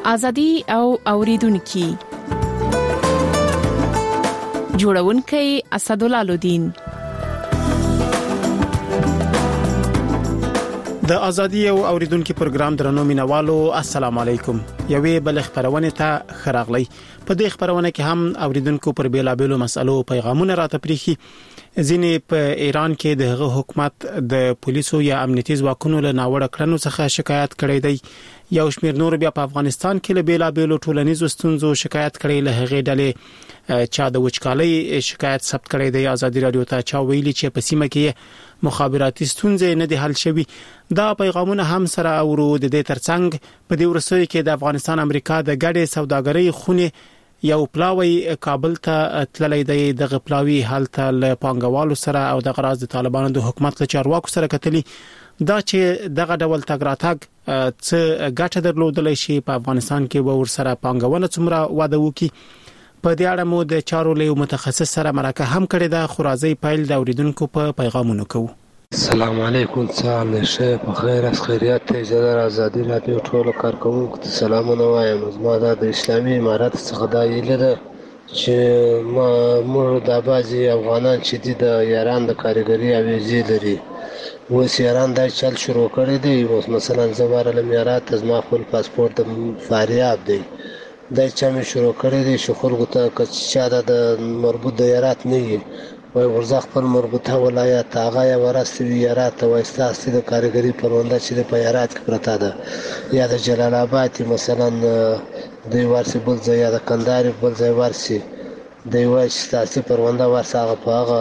ازادي او اوریدونکو جوړونکي اسدالله الدین. د ازادي او اوریدونکو پروګرام درنو مینوالو السلام علیکم. یوې بل خبرونه ته خراغلی. په دې خبرونه کې هم اوریدونکو پر بیلابېلو مسلو پیغامونه راته پریخي. ځینې په ایران کې د حکومت د پولیسو یا امنیتي ځواکونو له ناوړه کړنو څخه شکایت کړی دی. یو شمېر نور بیا په افغانستان کې له بیلابېلو ټولنیزو ستونزو شکایت کړي. له هغې ډلې چا د وچکالۍ شکایت ثبت کړی دی. ازادي رادیو ته چا ویلي چې په سیمه کې مخابراتي ستونزې نه دي حل شوي. دا پیغامونه هم سره اورو. د دې ترڅنګ په دې ورسوي کې د افغانستان امریکا د ګډې سوداګرۍ خونه یو پلاوی کابل ته تللی دی. د غپلاوی حالت له پانګوالو سره او د غراض د طالبانو د حکومت له چارواکو سره کتلی. دا چې دغه ډول تګ راتګ څه ګټه درلودلی شي په افغانستان کې به ورسره پانګونه څومره واده وکړي. په دې اړه مو د چارو له متخصص سره مرکه هم کړې ده. خو راځي پیل د اوریدونکو په پیغامونو کوو. السلام علیکم. سلام شه په خیر اس خیریت ته زړه ازادي رادیو ټول کارکونکو ته سلامونه وایم. زما د اسلامي امارات څخه دا یله چې موږ د بازي افغانان چې د ایران د کارګری اویزي لري اوس ایران دا چل شروع کړی دی. مثلا زماره امارات زما خپل پاسپورت د فاریاب دی دا چې مې شروع کړی دی چې خلکو ته چې د مربوط د ایرات نه وي وای ورځ خپل مربوطه ولایت هغه ورستوي ایرات وایستاسي د کارګری پرونده چې په ایرات کې پرته ده یا د جلال آباد مثلا د ورسي بل ځای یا د کندهار بل ځای ورسي د وایستاسي پرونده ورساغه په هغه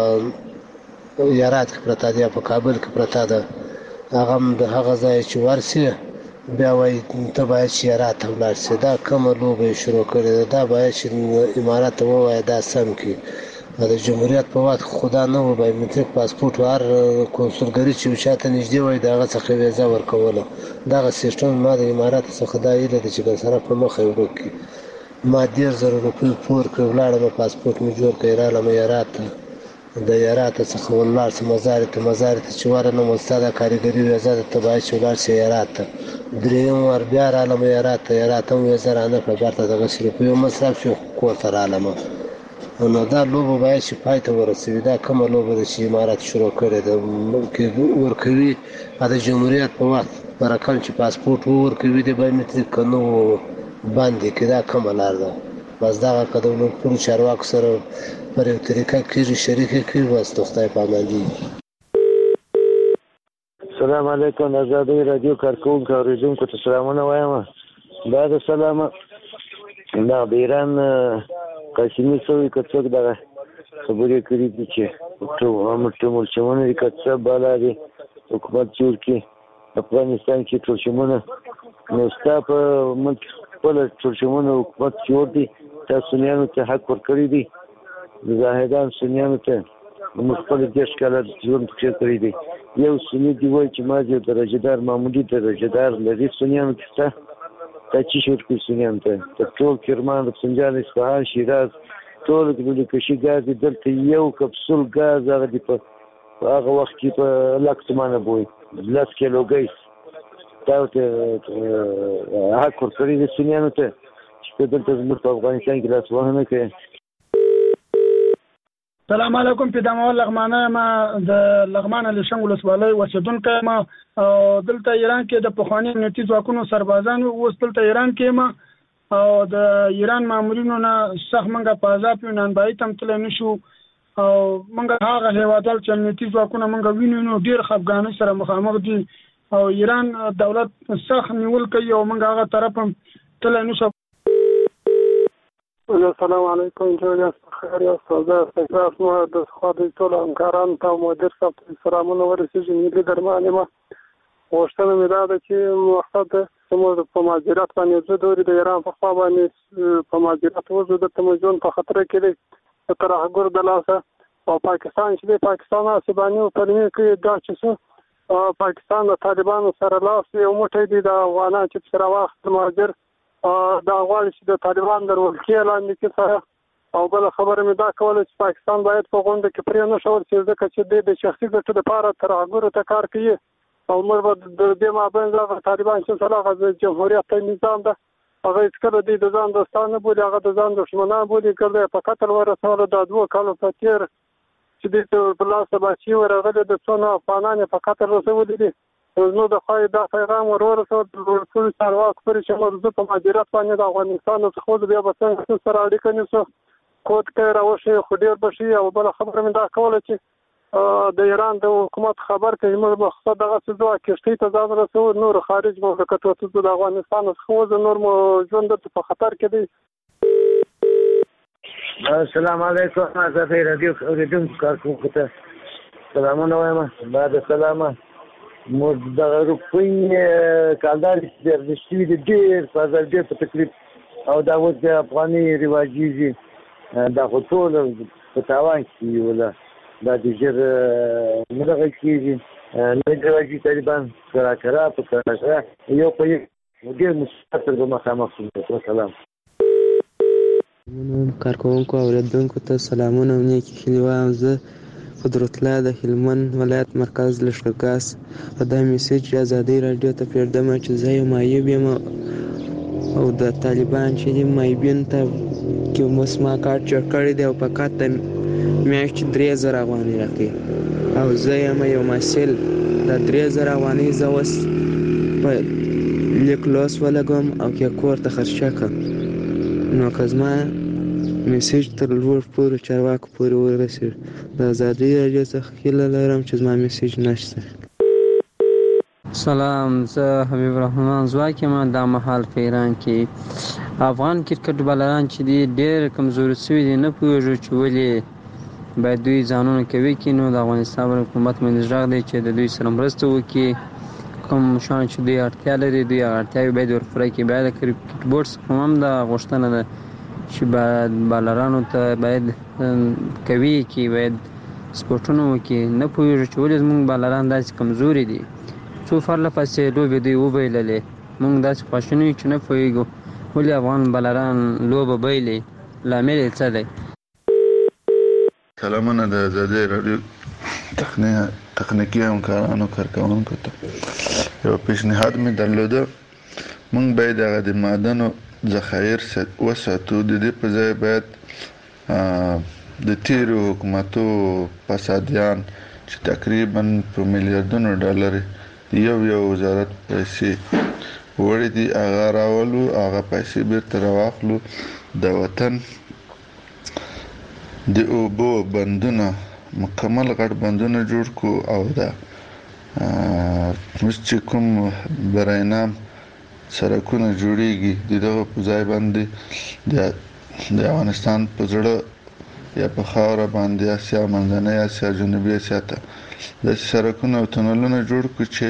ایرات کې پرته ده یا په کابل کې پرته ده هغه د هغه ځای چې ورسي بیا وای ته باید چې ایرات ولاړ شي. دا کومه لوبه شروع کړې ده. دا باید چې امارات وای دا سم کې د جمهوریت په وخت خدا نه و بایومټریک پاسپورت هر کنسولګری چې شاته نږدې وای دغه څخه ویزا ورکوله. دغه سیستم ما د امارات څخه دا ایله چې بل سره په مخه ورکی ما 10000 روپۍ پور کړلاړم پاسپورت مې جوړ کړی را ایرات د ایرات څخه ولار سم مزارت چې ورنه مستاده کارګری ویزا د تبای چولار شي ایرات دریم ور بیا را ایرات هم ویزا نه په برته دغه شي په مصرف شو کوته را لمه نو دا لوبه باید چې پای ته ورسوي. دا کومه لوبه چې امارات شروع کړې ده ممکن ورکوي د جمهوریت په وخت برکم چې پاسپورت ورکوي د بایومټریک کنو باندې کې دا کومه لار ده. بس دا قدمونه ټول چارواکو سره پر یو طریقه کې شریک کوي. بس خدای پاماني. السلام علیکم. ازادي رادیو کارکونکو اوریدونکو ته سلامونه وایم. دا د سلام دا د ایران قاسمي سوي کڅوک دا خبرې کړې دي چې ټول چمونه د کڅه بالا دي حکومت جوړ کړي افغانستان کې ټول چمونه نو ستاپ ملک خپل ټول چمونه حکومت جوړ دي. تاسو نه ته حق ورکړي دي زاهدان سنیانو ته مخکې د ښکلا ژوند کړی دی. یو سنی دی وای چې ما دې درجهدار معمولی درجهدار لري سنیانو کې ته چې شور کې سنیان ته ټول کرمان د سنجان اصفهان شیراز ټول د کشي غاز دلته یو کپسول غاز هغه دی په هغه وخت کې په لکسمانه بوي 10 کیلو ګیس دا ته حق ورکړي دي سنیانو ته چې دلته زموږ په افغانستان کې لاس وهنه کوي. السلام علیکم. پیدامول لغمانه ما د لغمانه لشنګ ولسوالۍ اوسیدونکو ما دلته ایران کې د پخوانی امنیتي ځواکونو سربازانو اوس دلته ایران کې ما او د ایران مامورینو نه سخت منګه په عذاب نن بای تم تل نشو او منګه هغه هیوادل چې امنیتي ځواکونه منګه وینو ډیر خفګان سره مخامخ دي او ایران دولت سخت نیول کوي او منګه هغه طرف تل نشو. السلام علیکم. جوړه خیر یا استاد تاسو د خاطر ټول همکاران ته مدیر صاحب سلامونه ورسېږي. ملي درمانه ما وشتنه مې دا ده چې مقصد زموږ په ماجرات باندې زه دوري د ایران په خوا باندې په ماجرات وځو د تمجون په خطر کې دی تر هغه د لاسه او پاکستان چې د پاکستان اسبانیو پرمې کې دا چې پاکستان د طالبانو سره لاس یو موټی دی د افغانان چې سره وخت ماجر دا غواړي چې د طالبان درولکې لاندې کې سره او بل خبره مې دا کوله چې پاکستان باید په غونډه کې پرې نه شول چې ځکه چې د شخصي ګټو لپاره تر هغه ته کار کوي او موږ به د دې مابین د طالبان چې سره د جمهوریت نظام ده هغه هېڅکله دوی د ځان دوستان نه بولي، هغه د ځان دښمنان بولي. کله یې په قتل ورسوله. دا 2 کالو په تېر چې دوی ته په لاس د بچي ورغلې، د څو افغانان یې په قتل رسولي دي. زموږ د خوا دا پیغام ورسول ټولو چارواکو پورې چې موږ په مدیریت باندې د افغانستان څخه خو بیا به څنګه سره اړیکه نیسو، کوټ کې راوشي خو ډېر به شي. او بله خبره مې دا کوله چې د ایران د حکومت خبر کوي موږ مقصد دغه څه ځو کښتۍ ته ځان رسو، نور خارج مملکت ته د افغانستان څخه وځو، نور مو ژوند په خطر کې دی. السلام علیکم آزادۍ رادیو اوریدونکو کارکوونکو ته سلامونه وایم. بعد سلامه موږ دغه روپۍ کالدار چې ارزښت شوي دي ډېر ډېر په تکلیف او دا اوس د افغاني رواجېږي، دا خو ټول په تاوان کې وله دا د ژر نه دغه کېږي. نوی رواجي طالبان کرا په کرا یو په یو ډېر مشکلات سره مخامخ شو. وسلام. کارکوونکو او اوریدونکو ته سلامونه او نیکې هیلې وایم. زه قدرت الله د هلمند ولایت مرکز لښکرګاه په دا میسج ازادۍ راډیو ته پرېږدم چې زه یو معیوب یم او د طالبان چې دي معیوبینو ته اوس ما کارت جوړ کړی دی او فقط د میاشتې 3000 افغانۍ راکوي او زه یم یو محصل. دا 3000 افغانۍ زه اوس په لیک لوست ولګوم او که کور ته خرچه کړم، نو که زما میسج تر لوړ پورې چارواکو پورې ورسېږي. د ازادۍ راډیو څخه هیله لرم چې زما میسج نشته. سلام، زه حبیب الرحمن ځواک یم. دا مهال په ایران کې افغان کرکټ بالران چې دي ډېر کمزوري شوي دي، نه پوهېږو چې ولې باید دوی ځانونه قوي کړي. نو د افغانستان حکومت باندې غږ دی چې د دوی سره مرسته وکړي، کوم شان چې دوی اړتیا لري دوی اړتیاوې باید ورپوره کړي. باید د کرکټ بورډ څخه هم دا غوښتنه ده چې باید بالرانو ته باید قوي کړي، باید سپورټونه وکړي. نه پوهېږو چې ولې زموږ بالران داسې کمزوري دي. څو پرله پسې لوبې دوی وبایللې، موږ داسې خواشیني یو چې نه پوهېږو ولې افغان بالران لوبه بایلي، لامل یې څه دی. سلامونه د ازادۍ راډیو تخنیکي همکارانو کارکوونکو ته یو پیشنهاد مې درلوده. موږ باید هغه د معدنو ذخایر وساتو، د دې په ځای باید د تیرو حکومتو فسادیان چې تقریبا په میلیاردونو ډالر یو وزارت پیسې وړي دي هغه راولو، هغه پیسې بیرته راواخلو، د وطن د اوبو بندونه مکمل غټ بندونه جوړ کو او دا اوس چې کوم براینام سړکونه جوړیږي دغه په ځای باندې د افغانستان په زړه یا په خاوره باندې اسیا منځنۍ اسیا جنوبي اسیا ته د سړکونو او تونلونو جوړ کو چې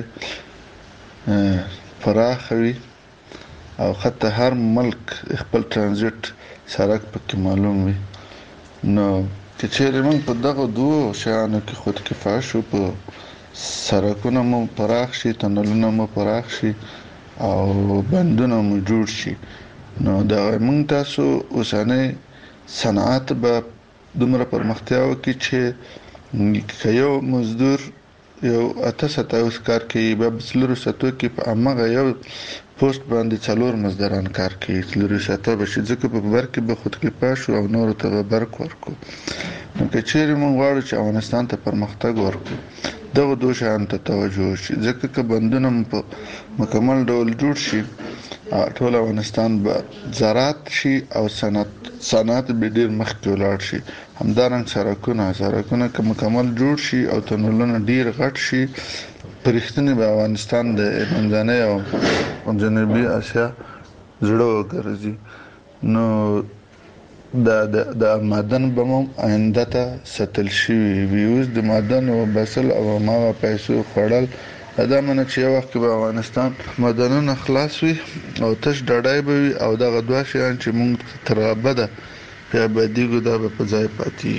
پراخ وي او حتی هر ملک خپل ترانزیت سړک پکې معلوم وي. نو چې چیرې موږ په دغه دوه شیانو کې خود کفایه شو، په سړکونه مو پراخ شي، تونلونه مو پراخ شي او بندونه مو جوړ شي، نو دا موږ تاسو اوسنۍ صنعت به دومره پرمختیا وکړي چې یو مزدور یو 8 کار کوي به 4 کې په امغه یو پوسټ باندې 4 مزدوران کار کوي، 4 به شي ځکه په بر کې به خود کفایه شو او نور ته به برک ورکو. نو که چیرې موږ غواړو چې افغانستان ته پرمختګ ورکو دغه دوه شیانو ته توجه وشي، ځکه که بندونه په مکمل ډول جوړ شي ټول افغانستان به زراعت شي او صنعت به ډیر مخکې ولاړ شي. همدارنګه سړکونه که مکمل جوړ شي او تونلونه ډیر غټ شي، پرښتنه به افغانستان د منځنۍ او جنوبي اسیا زړه وګرځي. نو د معدن به مو آینده ته ساتل شي وي. اوس د معدن او بسل او ما پیسو خړل دا منه چې یو وخت به افغانستان معدنونه خلاص وي او تش ډډای به وي او دغه دوه شیان چې موږ تر ابده په ابدیګو دا به په ځای پاتې.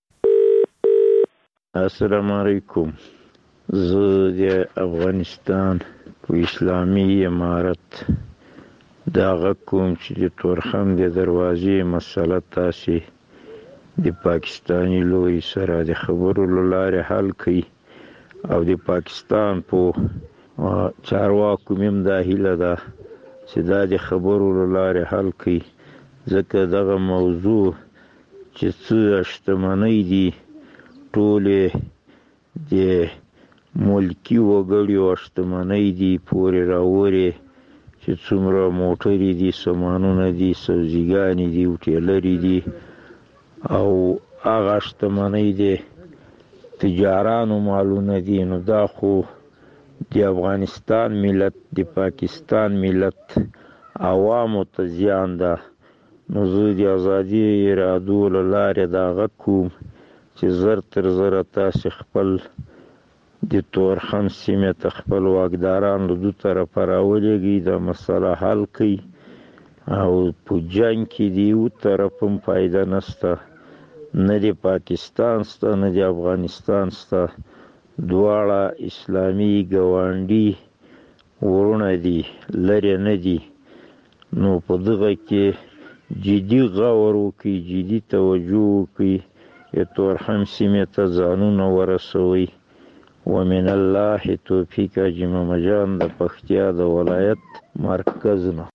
السلام علیکم. زه د افغانستان په اسلامي امارت دغه کوم چې د تورخم د دروازې مسله تاسې د پاکستاني لوري سره د خبرو له لارې حل کړي او د پاکستان په چارواکو مم دا هیله ده چې دا د خبرو له لارې حل کړي، ځکه دغه موضوع چې څه شتمنۍ دي ټولې د ملکي وګړیو شتمنۍ دي پورې راورې، چې څومره موټرې دي، سامانونه دي، سبزیګانې دي، هوټلرې دي، او هغه شتمنۍ د تجارانو مالونه دي. نو دا خو د افغانستان ملت، د پاکستان ملت عوامو ته زیان ده. نو زه د ازادي ارادو له لارې دا غږ کوم چې زر تر زره تاسې خپل د تورخم سیمې ته خپل واکداران له دو طرفه راولېږئ، دا مسله حل کړئ، او په جنګ کې د یو طرف هم فایده نشته، نه د پاکستان شته نه د افغانستان شته، دواړه اسلامي ګاونډي ورونه دي، لرې نه دي. نو په دغه کې جدي غور وکړئ، جدي توجه وکړئ، د تورخم سیمې ته ځانونه ورسوئ. ومن الله توفیق. حاجي محمد جان د پکتیا د ولایت مرکز نه.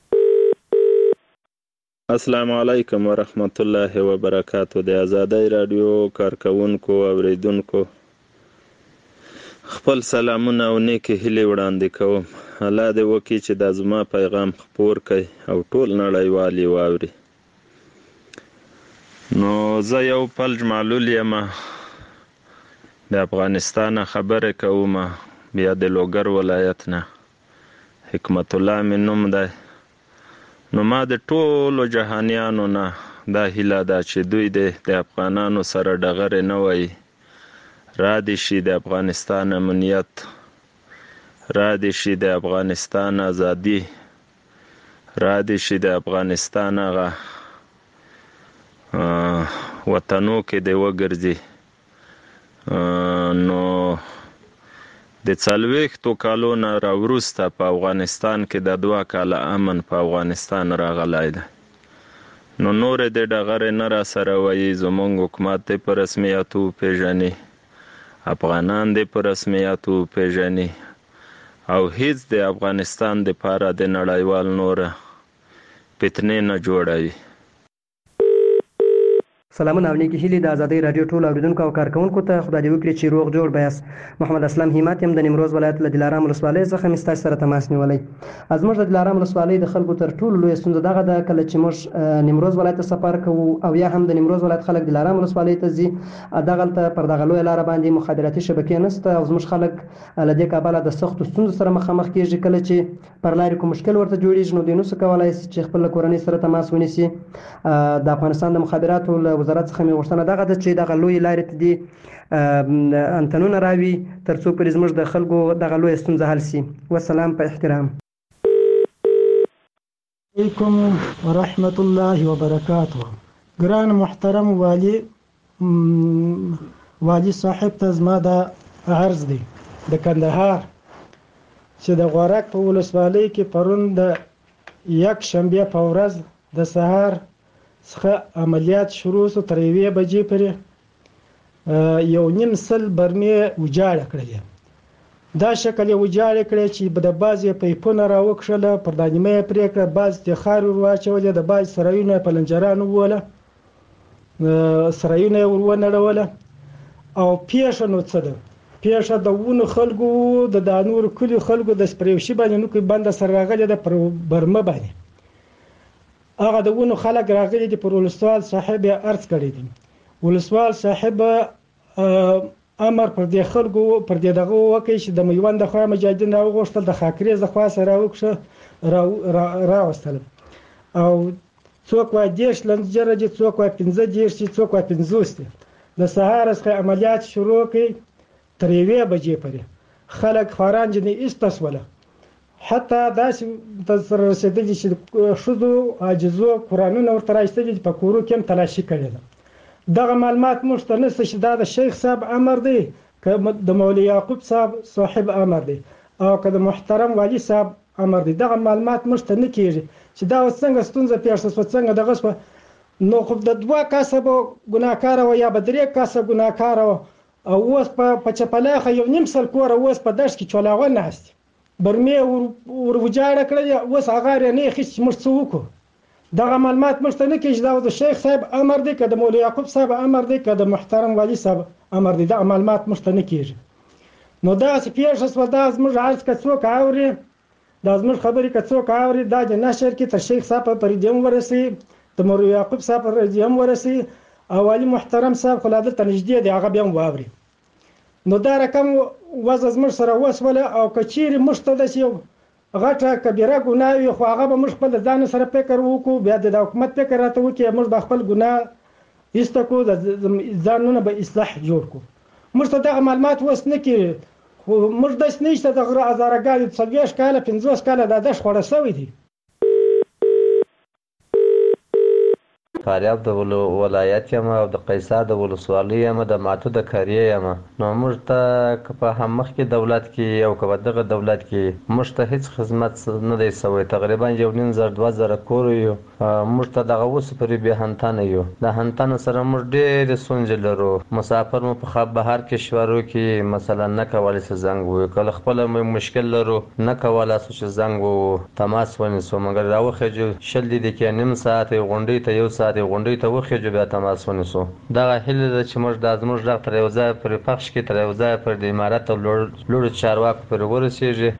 السلام علیکم ورحمت الله وبرکاتو. د آزادۍ رادیو کارکونکو اوریدونکو خپل سلامونه او نیکې هیلې وړاندې کوم. الله دې وکړي چې دا زما پیغام خپور کړي او ټول نړیوال یې واوري. نو زه یو فلج معلول یم، د افغانستان خبرې کوم، بیا د لوګر ولایت نه. حکمت الله مې نوم دی. نو ما د ټولو جهانیانو نه دا هیله ده چې دوی د افغانانو سره ډغرې نه وایي، را دې شي د افغانستان امنیت، را دې شي د افغانستان ازادي، را دې شي د افغانستان هغه وطنو کې دې وګرځي. نو د 40 کالو نه راوروسته په افغانستان کې د 2 کاله امن په افغانستان راغلی دی. نو نورې د ډغرې نه را سره وایي، زموږ حکومت دې په رسمیت وپېژني، افغانان دې په رسمیت وپېژني، او هیڅ د افغانستان دپاره د نړیوال نوره فتنې نه جوړوي. سلامونه او نیکی هیلې د آزادۍ رادیو ټول اوریدونکو او کارکونکو ته خدای دې وکړي چې روغ جوړ بیاست. محمد اسلام همت یم د نیمروز ولایت له دلارام ولسوالۍ څخه مې ستاسو سره تماس نیولی. زموږ د دلارام ولسوالۍ د خلکو تر ټولو لویه ستونزه دغه ده، کله چې موږ نیمروز ولایت ته سفر کوو او یا هم د نیمروز ولایت خلک دلارام ولسوالۍ ته ځي، دغلته پر دغه لویه لاره باندې مخابراتي شبکې نشته او زموږ خلک له دې کبله د سختو ستونزو سره مخامخ کېږي. کله چې پر لارې کوم مشکل ورته جوړېږي نو دوی نشي کولی چې خپل کورنۍ سره تماس ونیسي. د افغانستان د مخابراتو له وزارت څخه مې غوښتنه دغه ده چې دغه لوی لارې ته دي انتنونه راوي تر څو پرې زموږ د خلکو دغه لویه ستونزه حل شي. والسلام په احترام. علیکم ورحمت الله وبرکاته. ګران محترم والی صاحب ته زما د عرض دی د کندهار چې د غورک په ولسوالۍ کې پرون د یک شنبه په ورځ د سهار څخه عملیات شروع شو، تر 1 بجې پورې 1.5 برمې وجاړه کړلې. دا شکل یې وجاړه کړې چې د بعضې پیپونه راوکښله، پر دانیمه یې پرې کړه، بعض د خاورې ور واچولې، د بعض سرایونه په لنجرانو ووله، سرایونه یې ور ونړوله. او پیښه نو څه ده؟ پیښه د ونو خلکو د نورو کلیو خلکو د سپریوشي باندې نو کې بنده سره راغلې ده پر برمه باندې. هغه د ونو خلک راغلي دي، پر ولسوال صاحب یې عرض کړی دی. ولسوال صاحب امر پر دې خلکو پر دې دغه وکړي چې د میوند د خوا مجاهدین راوغوښتل، د خاکریز د خوا سره راوستل، او څوک وایي 10 لنجره دي، څوک وایي 15 دي، څوک وایي 50 دي. د سهار څخه عملیات شروع کړي تر 1 بجې پورې خلک خواران جنې ایستسوله، حتی داسې سره رسېدلي چې ښځو عاجزو قرآنونه ورته راایستلي په کورو کې هم تلاشي کړې ده. دغه معلومات موږ ته نشته چې دا د شیخ صاحب امر دی که د مولوي یعقوب صاحب امر دی او که د محترم والي صاحب امر دی. دغه معلومات موږ ته نه کېږي چې دا اوس څنګه ستونزه پېښ شوه، څنګه دغه شوه. نو خو د 2 کسه به ګناهکاره وه یا به 3 کسه ګناهکاره وه، او اوس په چپلیخه 1.5 کوره اوس په دشت کې چولاغه ناست. برمې وروجاړه کړل اوس هغه نه هیڅ مرڅوکو دغه معلومات مشته نه کېږي دا د شیخ صاحب امر دی که د مولوی یعقوب صاحب امر دی که د محترم والی صاحب امر دی دا معلومات مشته نه کېږي نو دا پیښه شوه دا زموږ عرض که څوک اوري دا زموږ خبرې که څوک اوري دا د نشر کې تر شیخ صاحب په رادیو هم ورسي د مولوی یعقوب صاحب په رادیو هم ورسي او والی محترم صاحب خو لا دلته نږدې دی هغه بیا هم واوري نو دا رقم وضع زموږ سره وسوله او که چیرې موږ ته داسې غټه کبیره ګناه وي خو هغه به موږ خپل ځان سره فکر وکړو بیا د حکومت فکر راته وکړي موږ به خپل ګناه ایسته کړو د ځانونه به اصلاح جوړ کړو موږ ته دغه معلومات اوس نه کېږي خو موږ داسې نه شته د غره هزارهګانې 40 کاله 50 کاله دا دش خوړه شوی دي فاریاب د ولایت یم او د قیصر د ولسوالۍ یم د ماتو د کاریه یم نو موږ ته که په هم مخکې دولت کې او که په دغه دولت کې موږ ته هیڅ خدمت نه دی سوی تقریبا 1.5-2 کور یو موږ ته دغه اوس پرې بې هنتانه یو د هنتانه سره موږ ډېرې ستونزې لرو مسافر مو په خواب بهر کشورو کې مثلا نه کولی چې زنګ ووهو کله خپله مشکل لرو نه کولی شو چې زنګ ووهو تماس ونیسو مګر راوخېږو 20 دقیقې نیم ساعت غونډۍ ته 1 ساعت غونډۍ ته وخېږو بیا تماس ونیسو دغه هیله ده چې موږ دا زموږ غږ تر یو ځایه پورې پخش کړي تر یو ځایه پورې د امارت او لوړو چارواکو پورې ورسېږي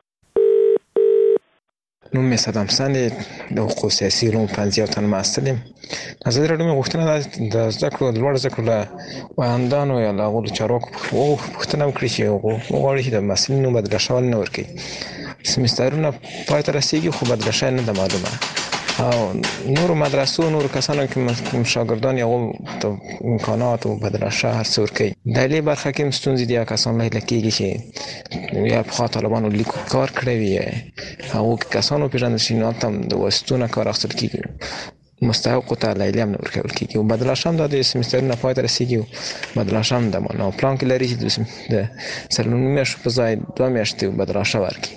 نوم مې صدام حسن د حقوق سیاسي علومو پوهنځي تن محصل یم ازادي راډیو مې غوښتنه د زده کړو د لوړ زده کړو له وهندانو یا له هغو چارواکو پوښتنه وکړي چې وغواړي چې د محصلینو بدله شول نه ورکوي سمسترونه پای ته رسېږي خو بدله شوی نه ده معلومه او نورو مدرسو نورو کسانو که شاگردان یا ته امکانات و بدله شوی هر څه ورکوي د دې برخه کې هم ستونزې دي کسان لیدل کېږي چې یا پخوا طالبانو لیکو کار کړی وي هغو کسانو وپېژندل شي نو هلته هم د واسطو نه کار اخیستل کېږي مستحقو ته لیلیه هم نه ورکول کېږي او بدله شوی هم دا د سمسترونه پای ته رسېږي او بدله شوی هم ده نو پلان کې لري چې د څلورنیمو میاشتو په ځای 2 میاشتې بدله شوی ورکړي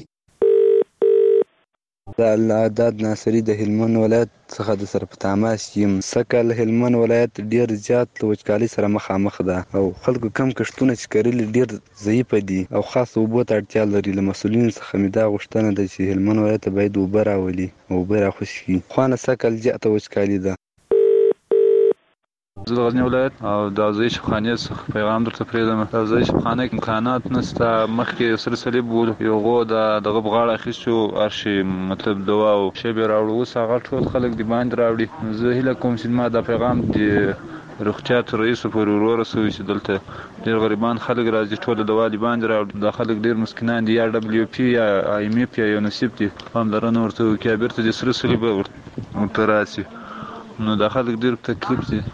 د العداد ناصري د هلمند ولایت څخه د سره په تماس یم سکل هلمند ولایت ډیر زیات له وچکالۍ سره مخامخ ده او خلکو کم کښتونه چې کرلي ډیر ضعیفه دي او خاص اوبو ته اړتیا لري له مسؤلینو څخه مې دا غوښتنه ده چې هلمند ولایت ته باید اوبه راولي او اوبه راخوشي کړي خوانه سکل زیاته وچکالي ده زه د غزني ولایت او د اوزې شفخانې څخه پیغام درته پرېږدم د اوزې شفخانه کې امکانات نشته مخکې سره صلیب و یو غو دغه بغاړه اخیستو ارشي مطلب دوا او شی به راوړو اوس هغه ټول خلک د باندې راوړي زه هیله کوم چې ما دا پیغام د روغتیا تر رئیسو پورې ورسوي چې دلته ډېر غریبان خلک راځي ټول دوا د باندې راوړي دا خلک ډېر مسکینان دي یا WP یا IMF یا یونیسف دي پاملرنه ورته وکړي بیرته د سره صلیب ورته راسي نو دا خلک ډېر تکلیف دي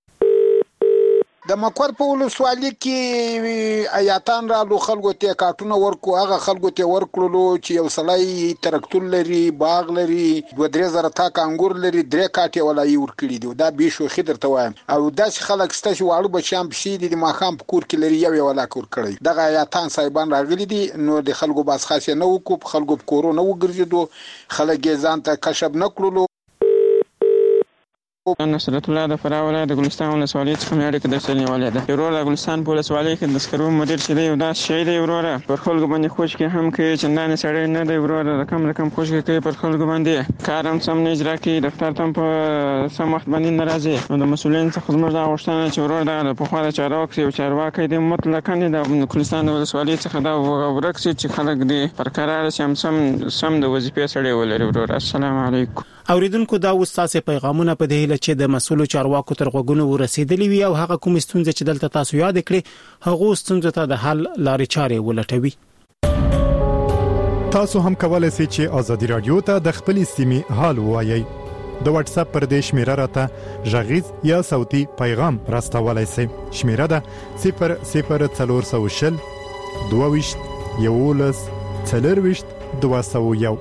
د مکور په ولسوالۍ کې آیاتان رالو خلکو ته کارتونه ورکو هغه خلکو ته ورکړلو چې یو سړی ترکتور لري باغ لري 2-3 تاک انګور لري 3 کاټي ولای ورکړي دي دا به شو خدر ته وایم او داس خلک ستاسو واړو بچام بشي دي ماخام په کور کې لري یو ولا کور کړی دغه آیاتان صاحبان راغلي دي نو د خلکو باس خاصه نه وکړو خلکو په کورونه وګرځیدو خلک ځان ته کشب نه کړلو نصرت الله د فراه ولایت د ګلستان ولسوالۍ څخه مې اړیکه درسره نیولې ده ورور د ګلستان په ولسوالۍ کې د سکرو مدیر چې دی یو داسې شی دی وروره پر خلکو باندې خوشکې هم کوي چندانې سړی نه دی وروره رقم خوشکې کوي پر خلکو باندې کار هم سم نه اجرا کوي دفتر ته هم په سم وخت باندې نه راځي نو د مسؤلین څخه زموږ دا غوښتنه چې ورور دغه د پخوا د چارواکي یو چارواکی دی مطلقا د ګلستان د ولسوالۍ څخه دا ورک شي چې خلک دی پر قرار شي هم سم د وظیفې سړی ولري ورور السلام علیکم اوریدونکو دا وستاسې پیغامونه په دې هیله چې د مسؤلو چارواکو تر غوږونو ورسېدلې وي او هغه کوم ستونزې چې دلته تاسو یاد کړئ هغه ستونزې ته د حل لارې چارې ولټوي تاسو هم کولای شئ چې ازادي رادیو ته د خپل سیمې حال ووایي د واتس اپ پر دې شمیره راته ژغیز یا صوتي پیغام راستولای شئ شمیره ده 00420 22 11 24 201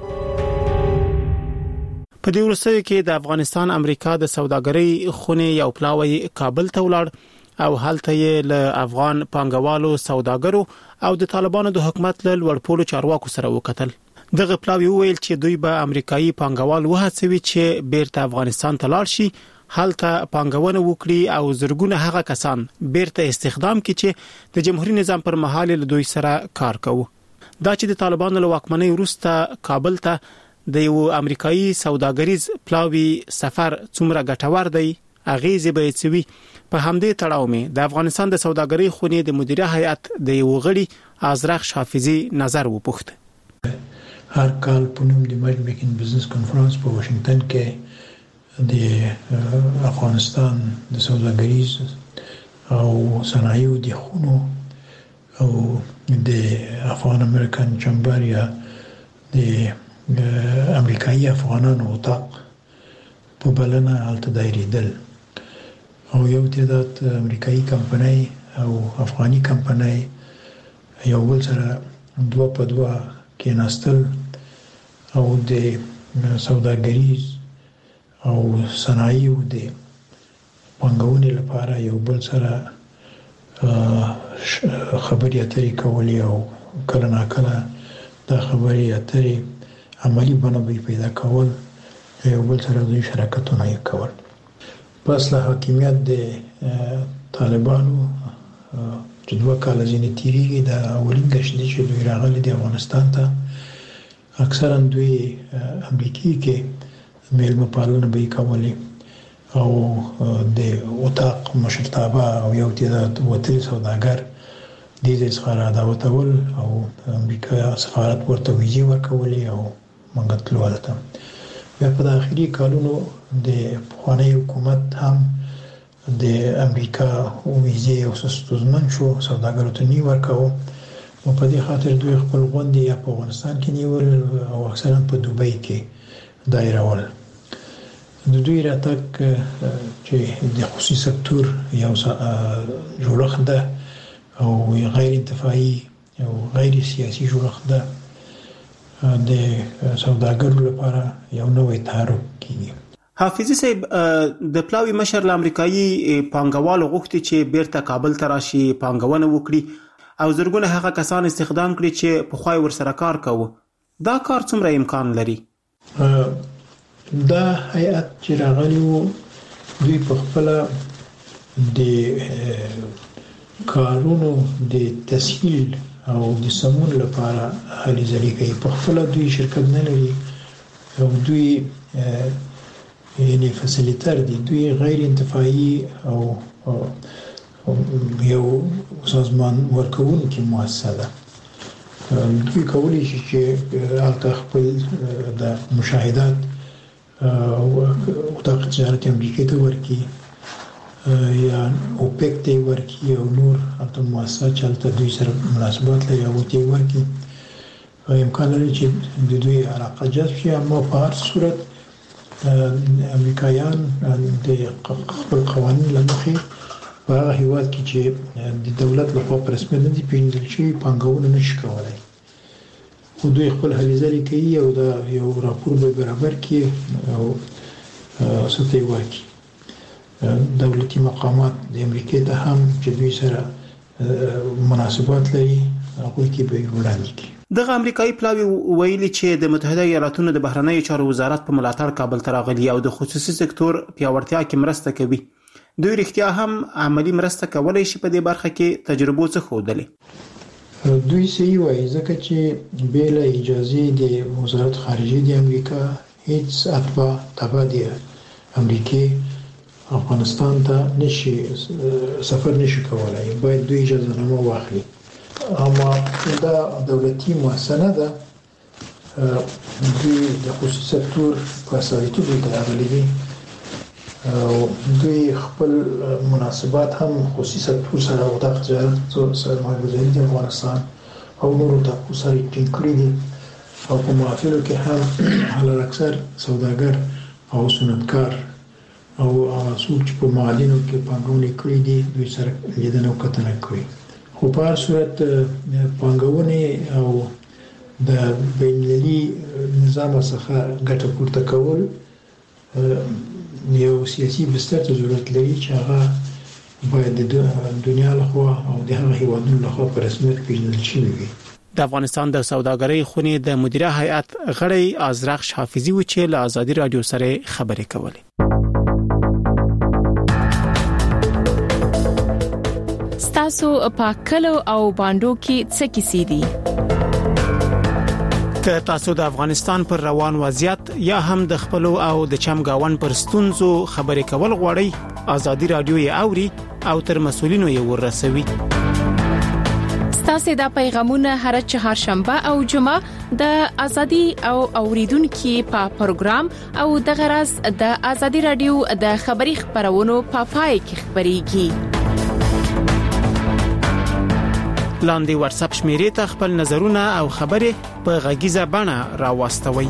په دې ورسره کې د افغانستان امریکا د سوداګرۍ خونې یو پلاوی کابل ته ولاړ او هلته یې له افغان پانګوالو سوداګرو او د طالبانو د حکومت له لوړپوړو چارواکو سره وکتل دغه پلاوی ویل چې دوی به امریکایي پانګوال وهڅوي چې بیرته افغانستان ته لاړ شي هلته پانګونه وکړي او زرګونه هغه کسان بیرته استخدام کړي چې د جمهوریت نظام پر مهال له دوی سره کار کوي دا چې د طالبانو له واکمنۍ وروسته کابل ته د یو امریکایي سوداګریز پلاوی سفر څومره ګټور دی اغیزه به یې په همدې تړاو مې د افغانستان د سوداګرۍ خونې د مدیره هیئت د یو غړي ازرق حافظي نظر وپوښت. هر کال په نوم د مرج میکینګ بزنس کانفرنس په واشنگټن کې د افغانستان د سوداګریز او صنایعو د خونو او د افغان امریکن چمبر یا د امریکایي افغانانو اتاق په بلنه هلته دایریدل او یو تعداد امریکایي کمپنۍ او افغاني کمپنۍ یو بل سره دوه په دوه کېناستل او د سوداګریز او صنایعو د پانګونې لپاره یو بل سره خبرې اترې کولې او کله ناکله دا خبرې اترې عملی بڼه به پیدا کول یو بل سره دوی شراکتونه یې کول. پس له حاکمیت د طالبانو چې 2 کال ځینې تیریږي د اولین ګشت دی چې دوی راغلي د افغانستان ته اکثرا دوی امریکای کې میلمه پالنه به کولې او د اتاق مشرتابه او یو تعداد وتلي سوداګر د دې څخه دعوتول او امریکا سفارت ورته ویزې ورکولې او موږ تلل ته. بیا په داخلي کالونو د پخوانی حکومت هم د امریکا ویزې او ستونزمن شو سوداګرو ته نی ورکاو او په دې خاطر دوی خپل غونډې یا په افغانستان کې نیول او اکثرا په دوبۍ کې دایرول. د دوی راتګ چې د خصوصي سکتور یو جوړښت ده او غیر انتفاعي او غیر سیاسي جوړښت ده د سوداګرو لپاره یو نوې تحرک کیږي. حافظي صاحب د پلاوی مشر له امریکایي پانګوالو غوښتي چې بیرته کابل ته راشي پانګونه وکړي او زرګونه هغه کسان استخدام کړي چې په خوای ورسره کار کوي. دا کار څومره امکان لري؟ دا هیئت چې راغلی وو دوی په خپل د کارونو د تسهیل او د سمون لپاره هلي ځلې کوي. په خپل دوی شرکت نه لري او دوی یعنی فسیلیټر دي. دوی غیر انتفاعي او یو سازمان ورکوونکی مؤسسه ده. دوی کولی شي چې هلته خپل د مشاهدات او اتاق تجارت امریکا ته ورکی یا اوپیک ته ورکی او نور هلته مؤسسه چې هلته دوی سره مناسبات لري او ته ورکی امکان لري چې د دوی علاقه جذب شي. اما په هر صورت امریکایان د خپل قوانین لمخې په هغه هیواد کې چې د دولت لخوا په رسمیت نه دي پیژندل شوي پانګونه نشي کولای خو دوی خپل هلې ځلې کوي او دا یو راپور به برابر کړي او ستې ورکړي. دولتي مقامات د امریکا ته هم چې دوی سره مناسبات لري هغوی کې به وړاندې کړي. دغه امریکایي پلاوی ویلي چې د متحده ایالاتونو د بهرنیو چارو وزارت په ملاتړ کابل ته راغلي او د خصوصي سکتور پیاوړتیا کې مرسته کوي. دوی رښتیا هم عملی مرسته کولای شي په دې برخه کې تجربو څخه ودلې. دوی صحیح وایي ځکه چې بېله اجازه د وزارت خارجه د امریکا هیڅ اتباع تبع د امریکا افغانستان ته نشي سفر نشي کولای. باید دوی اجازه نامه واخلي. اما دا دولتي مؤسسه ده. دوی د خصوصي سکتور په سایتو کې راغلي دي او دوی خپل مناسبات هم خصوصي سکتور سره او د تجارت سره مګزاري د افغانستان او نورو ټاکو سره ټینګ کړی دي او په محافلو کې هم حال اکثر سوداګر او صنعتکار او څوک چې په معادنو کې پانګونه کړې دي دوی سره لیدنه او کتنه کوي. خو په هر صورت پانګونه او د بین‌المللي نظام څخه ګټه پورته کول یو سیاسي بستر ته ضرورت لري چې هغه باید د دنیا لخوا او د هغه هیوادونو لخوا په رسمیت پیژندل شوی وي. د افغانستان د سوداګرۍ خونې د مدیره هیئت غړی ازرق حافظي و چې له ازادي رادیو سره خبرې کولې. ستاسو په کلو او باندو کې څه کیسې دي؟ که تاسو د افغانستان پر روان وضعیت یا هم د خپل او د چمګاون پر ستونزو خبرې کول غواړئ ازادي رادیو یې اوري او تر مسولینو یې ورسوي. تاسو د پیغامونه هر چهارشنبه او جمعه د ازادي او اوریدونکو په پروګرام او د غرض د ازادي رادیو د خبري خبرونو په پای کې خبريږي. لاندې واتس اپ شمیرې ته خپل نظرونه او خبرې په غږیزه بڼه راوستوي.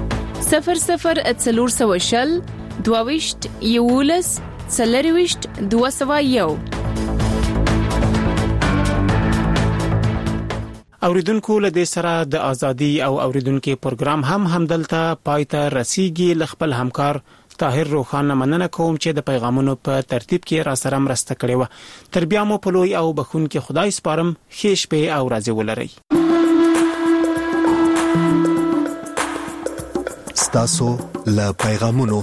0040 22 یولس 201. اوریدونکو له دې سره د ازادي او اوریدونکو پروګرام همدلته پایته رسیدي. خپل همکار طاهر روخان مننه کوم چې د پیغامونو په ترتیب کې را سره مرسته کړې و. تر بیا مو په لوی او بخون کې خدای سپارم. خیش په او راځي ولرئ. ستاسو له پیغامونو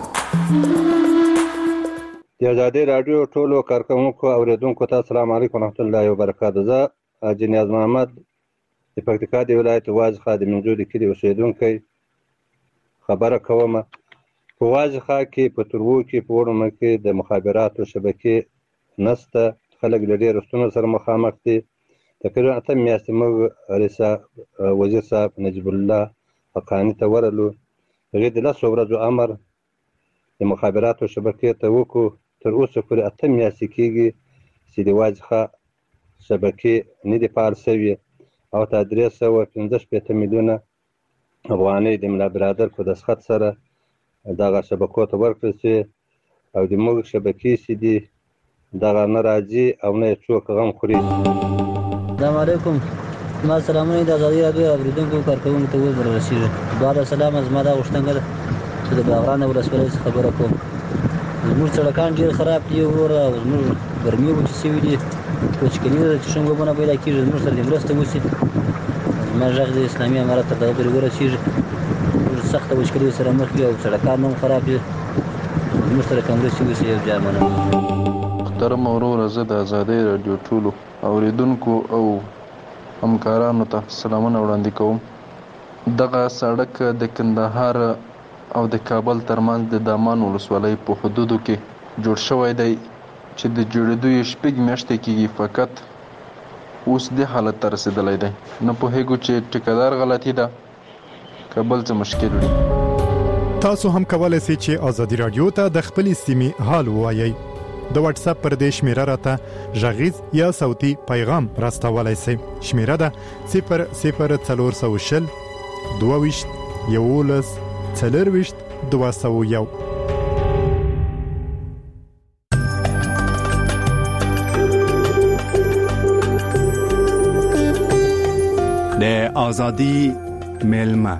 د ازادي رادیو ټولو کارکونکو اوریدونکو ته السلام علیکم ورحمت الله وبرکاته. زه جنیاز محمد د پکتیکا د ولایت واجخه د منځو د کلی اوسیدونکی خبره کوم. په واجخه کې په ترو کې په ورمه کې د مخابراتو شبکې نسته. خلک د ډېر ستونزو سره مخامخ دي. تقریبا 8 میاشتې موږ رئیس وزیر صاحب نجیب الله حقانی ته ورلو. هغه د 10 ورځو امر د مخابراتو شبکې ته وکړو. تر اوسه پورې 8 میاشتې کېږي چې د واجخه شبکې نه دي فعال شوي او ته 315 میلیونه افغانۍ د ملا برادر په دسخط سره دغه شبکو ته ورکړل شي او د موږ شبکې چې دي دغه نه راځي او نه څوک غم خوري. السلام علیکم. ما سلامونه د ازادي رادیو اوریدونکو کارکونکو ته ورسیږي. بعد سلام از ما دا غوښتنه چې د باغران ولسوالۍ خبره کوم. زموږ سړکان ډېر خراب دي او زموږ ګرمي وچې شوي دي. وچکالي ده چې شنګوبونه پیدا کېږي. زموږ سره د مرسته وشي. زما غږ د اسلامي امارت ته پورې ورسیږي. سخته وچکالي سره مخ دي او سړکان هم خراب دي. زموږ سره که مرستې وشي یو ځای مننه. محترم وروره، زه د ازادۍ راډیو ټولو اوریدونکو او همکارانو ته سلامونه وړاندې کوم. دغه سړک د کندهار او د کابل ترمنځ د دامان ولسوالۍ په حدودو کې جوړ شوی دی چې د جوړېدو یې 6 میاشتې کېږي. فقط اوس دې حالت ته رسېدلی دی. نه پوهېږو چې ټیکهدار غلطي ده کابل څه مشکل وي. تاسو هم کولای شئ چې ازادي رادیو ته د خپل سیمې حال ووایي. د واتس اپ پر دې شمیره راته غږیز یا صوتي پیغام راستولای شئ. شمیره ده 0040 22 11 201. د ازادي ملما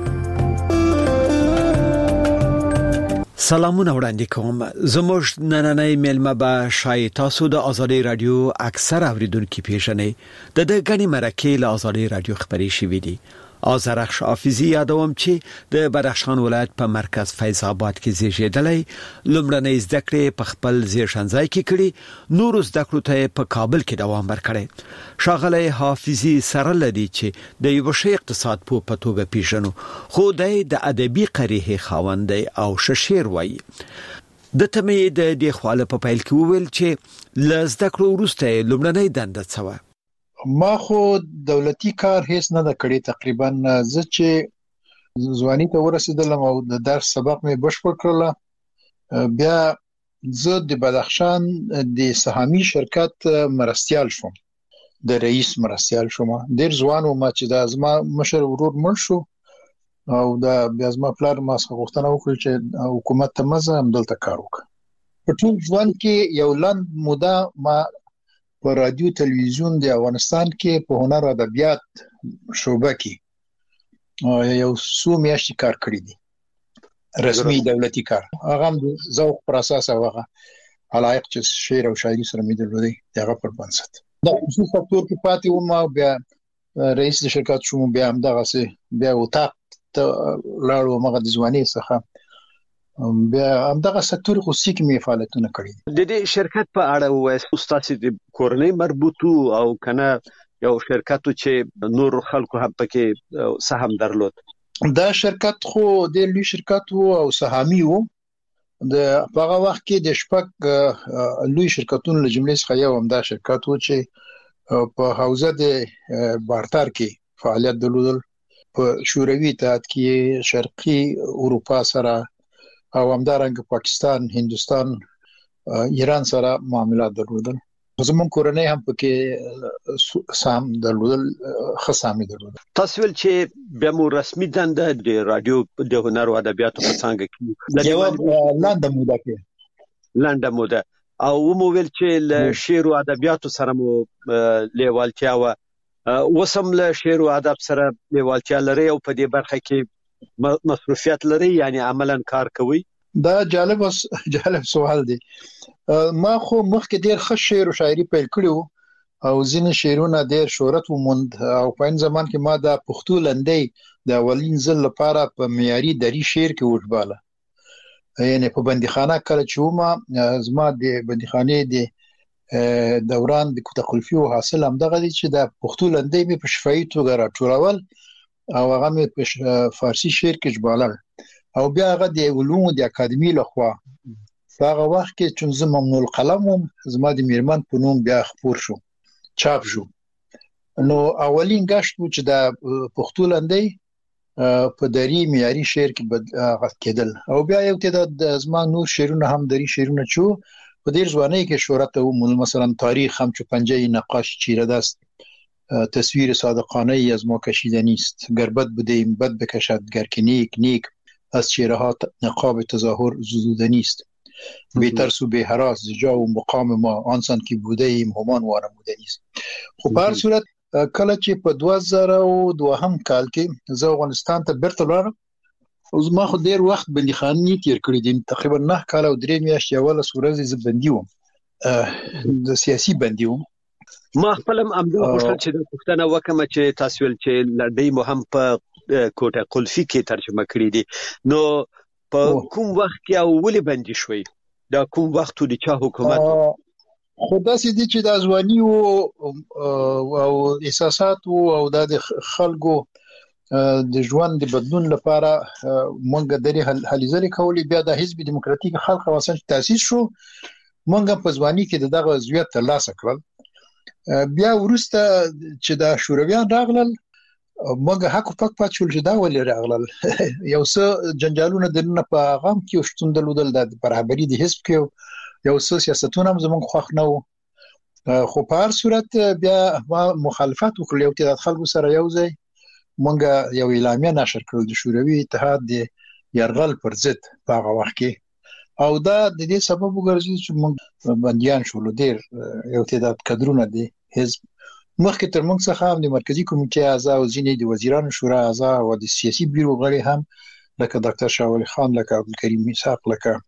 سلامونه وړاندې کوم. زموږ نننۍ ملما به شای تاسو د ازادي رادیو اکثر اوریدونکو پیژنئ. د غنی مرکه له ازادي رادیو خبري شوې دي. آذرخش حافظی یادوم چې د بدخشان ولایت په مرکز فیض آباد کې زیږیدلی. لومړنۍ زده کړې په خپل زیږنځای کې کړې. نور زده کړو ته په کابل کې دوام ورکړی. شاغلی حافظی سره لدی چې د یو شی اقتصاد په توګه پیژنو، خو د ادبي قریه خاوند او ششیر وایي. د تمې د دې خواله په پیل کې وویل چې لزده کړو وروسته لومړنۍ دنده څه و. ما خو دولتي کار هیڅ نه د کړی. تقریبا زه چې ځواني ته ورسېدلم او د درس سبق مې بشپړ کړل، بیا زه د بدخشان د سهامي شرکت مرستیال شوم. د رئیس مرستیال شوم. ډېر ځوان وم چې د ازما مشر ورور مړ شو او د بیا ازما پلار ما څخه غوښتنه وکړه چې حکومت ته مزه هم دلته کار وکړم. په ټول ژوند کې یو لنډ موده ما په رادیو تلویزیون د افغانستان کې په هنر ادبیات شعبه کې یو څو میاشتې کار کړی دی. رسمي دولتي کار. هغه هم د ذوق پر اساس هغه علایق چې شعر او شاعري سره مې درلودي هغه پر بنسټ. دا خصوصي سکتور کې پاتې وم او بیا رئیس د شرکت شوم. بیا هم دغه سه بیا وطاق ته لاړو مغه د ځواني څخه. بیا هم دغه سکتور خصوصي کې مې فعالیتونه کړي. د دې شرکت په اړه وایي تاسو د کورنۍ مربوطو او کنه یو شرکت چې نور خلکو هم پکې سهم درلود. دا شرکت خو د لوی شرکت وو او سهامي وو. د هغه وخت کې د شپږ لوی شرکتونو له جملې څخه یو هم دا شرکت وو چې په حوزه د بارتر کې فعالیت درلودل، په شوروي اتحاد کې، شرقي اروپا سره او همدارنګه پاکستان، هندستان، ایران سره معاملات درلودل. زمون کورنۍ هم پکې سام درلودل، خصامي درلودل. تاسو ول چې بیا مو رسمي دنده د رادیو د هنر او ادبیاتو په څنګه کې یو لنډه موده او مو ویل چې له شعر او ادبیاتو سره مو لیوالتیا و وسم له شعر او ادب سره لیوالتیا لري او په دې برخه کې مصروفیت لري، یعنی عملاً کار کوي. دا جالب سوال دی. ما خو مخکې ډیر ښه شعر او شاعري پیل کړو او ځینې شعرونه ډیر شهرت وموند او په این زمان کې ما د پښتو لنډۍ د اولین ځل لپاره په معیاري دري شعر کې وژباله. یعنی په بندیخانه کله چې ومه زما د بندیخانې د دوران د کوتخلفي او حاصل هم دغه دي چې د پښتو لنډۍ مې په شفاهي توګه راټولول او هغه مې په فارسی شعر کې ژبالل او بیا هغه د علومو د اکاډمي لخوا هغه وخت کې چې زه ممنوع القلم وم، زما د میرمن په نوم بیا خپور شو، چاپ شو. نو اولین غشت و چې د پښتو لنډۍ په دري معیاري شعر کې کېدل او بیا یو تعداد زما نور شعرونه هم دري شعرونه چې په ډیر ځوانۍ کې شهرت وموند. مثلا تاریخ هم چو پنجه نقاش چیره دست، تصویر صادقانه ای از ما کشیده نیست، گربت بدیم بد بکشد گر که نیک نیک، از چهره ها نقاب تظاهر زدوده نیست، بی‌ترس و بی‌هراس جا و مقام ما آنسان که بوده ایم همان وانموده نیست. خب په هر صورت کله چې په 2002 کال کې زه افغانستان ته بیرته لاړم او زما خو ډیر وخت بندیخانې تیر کړی دي، تقریبا 9 کال او 3 میاشتې اول ورځې زه بندي وم، د سیاسي بندي وم. ما خپل هم غوښتل چې د پښتنه وکم چې تاسو ول چې لړۍ مو هم په کوټه قلفي کې ترجمه کړې دي، نو په کوم وخت کې او ولې بندي شوي؟ دا کوم وخت د چا حکومت؟ خو داسې دي چې د ځواني او احساسات او د خلکو د ژوند د بدلون لپاره مونږ د هلې ځلې کولې. بیا د حزب دیموکراتیک خلق واسن تاسیس شو، مونږ په ځواني کې دغه عضویت ترلاسه کړل. بیا ورسته چې د شورویان راغلل مونږ حق پک پاتول چې دا ولې راغلل یو څه جنجالونه دنه په غام کې شتون درلودل، د برابرۍ د حزب کې یو څه سیاستونه هم زموږ خوښ نه وو. خو په هر صورت بیا مخالفت وکړل، یو تعداد خلکو سره یو ځای مونږ یو اعلامیه نشر کړل د شوروي اتحاد د یرغل پر ضد په هغه وخت کې، او دا د دې سبب وګرځي چې مونږ بنديان شول. ډیر یو تعداد کډرونه دي حزب مخکې تر موږ څخه هم د مرکزی کمیټې اعضا او ځینې د وزیرانو شورا اعضا او د سیاسي بیرو غړي هم لکه ډاکټر شاه ولی خان، لکه عبدالکریم میثاق،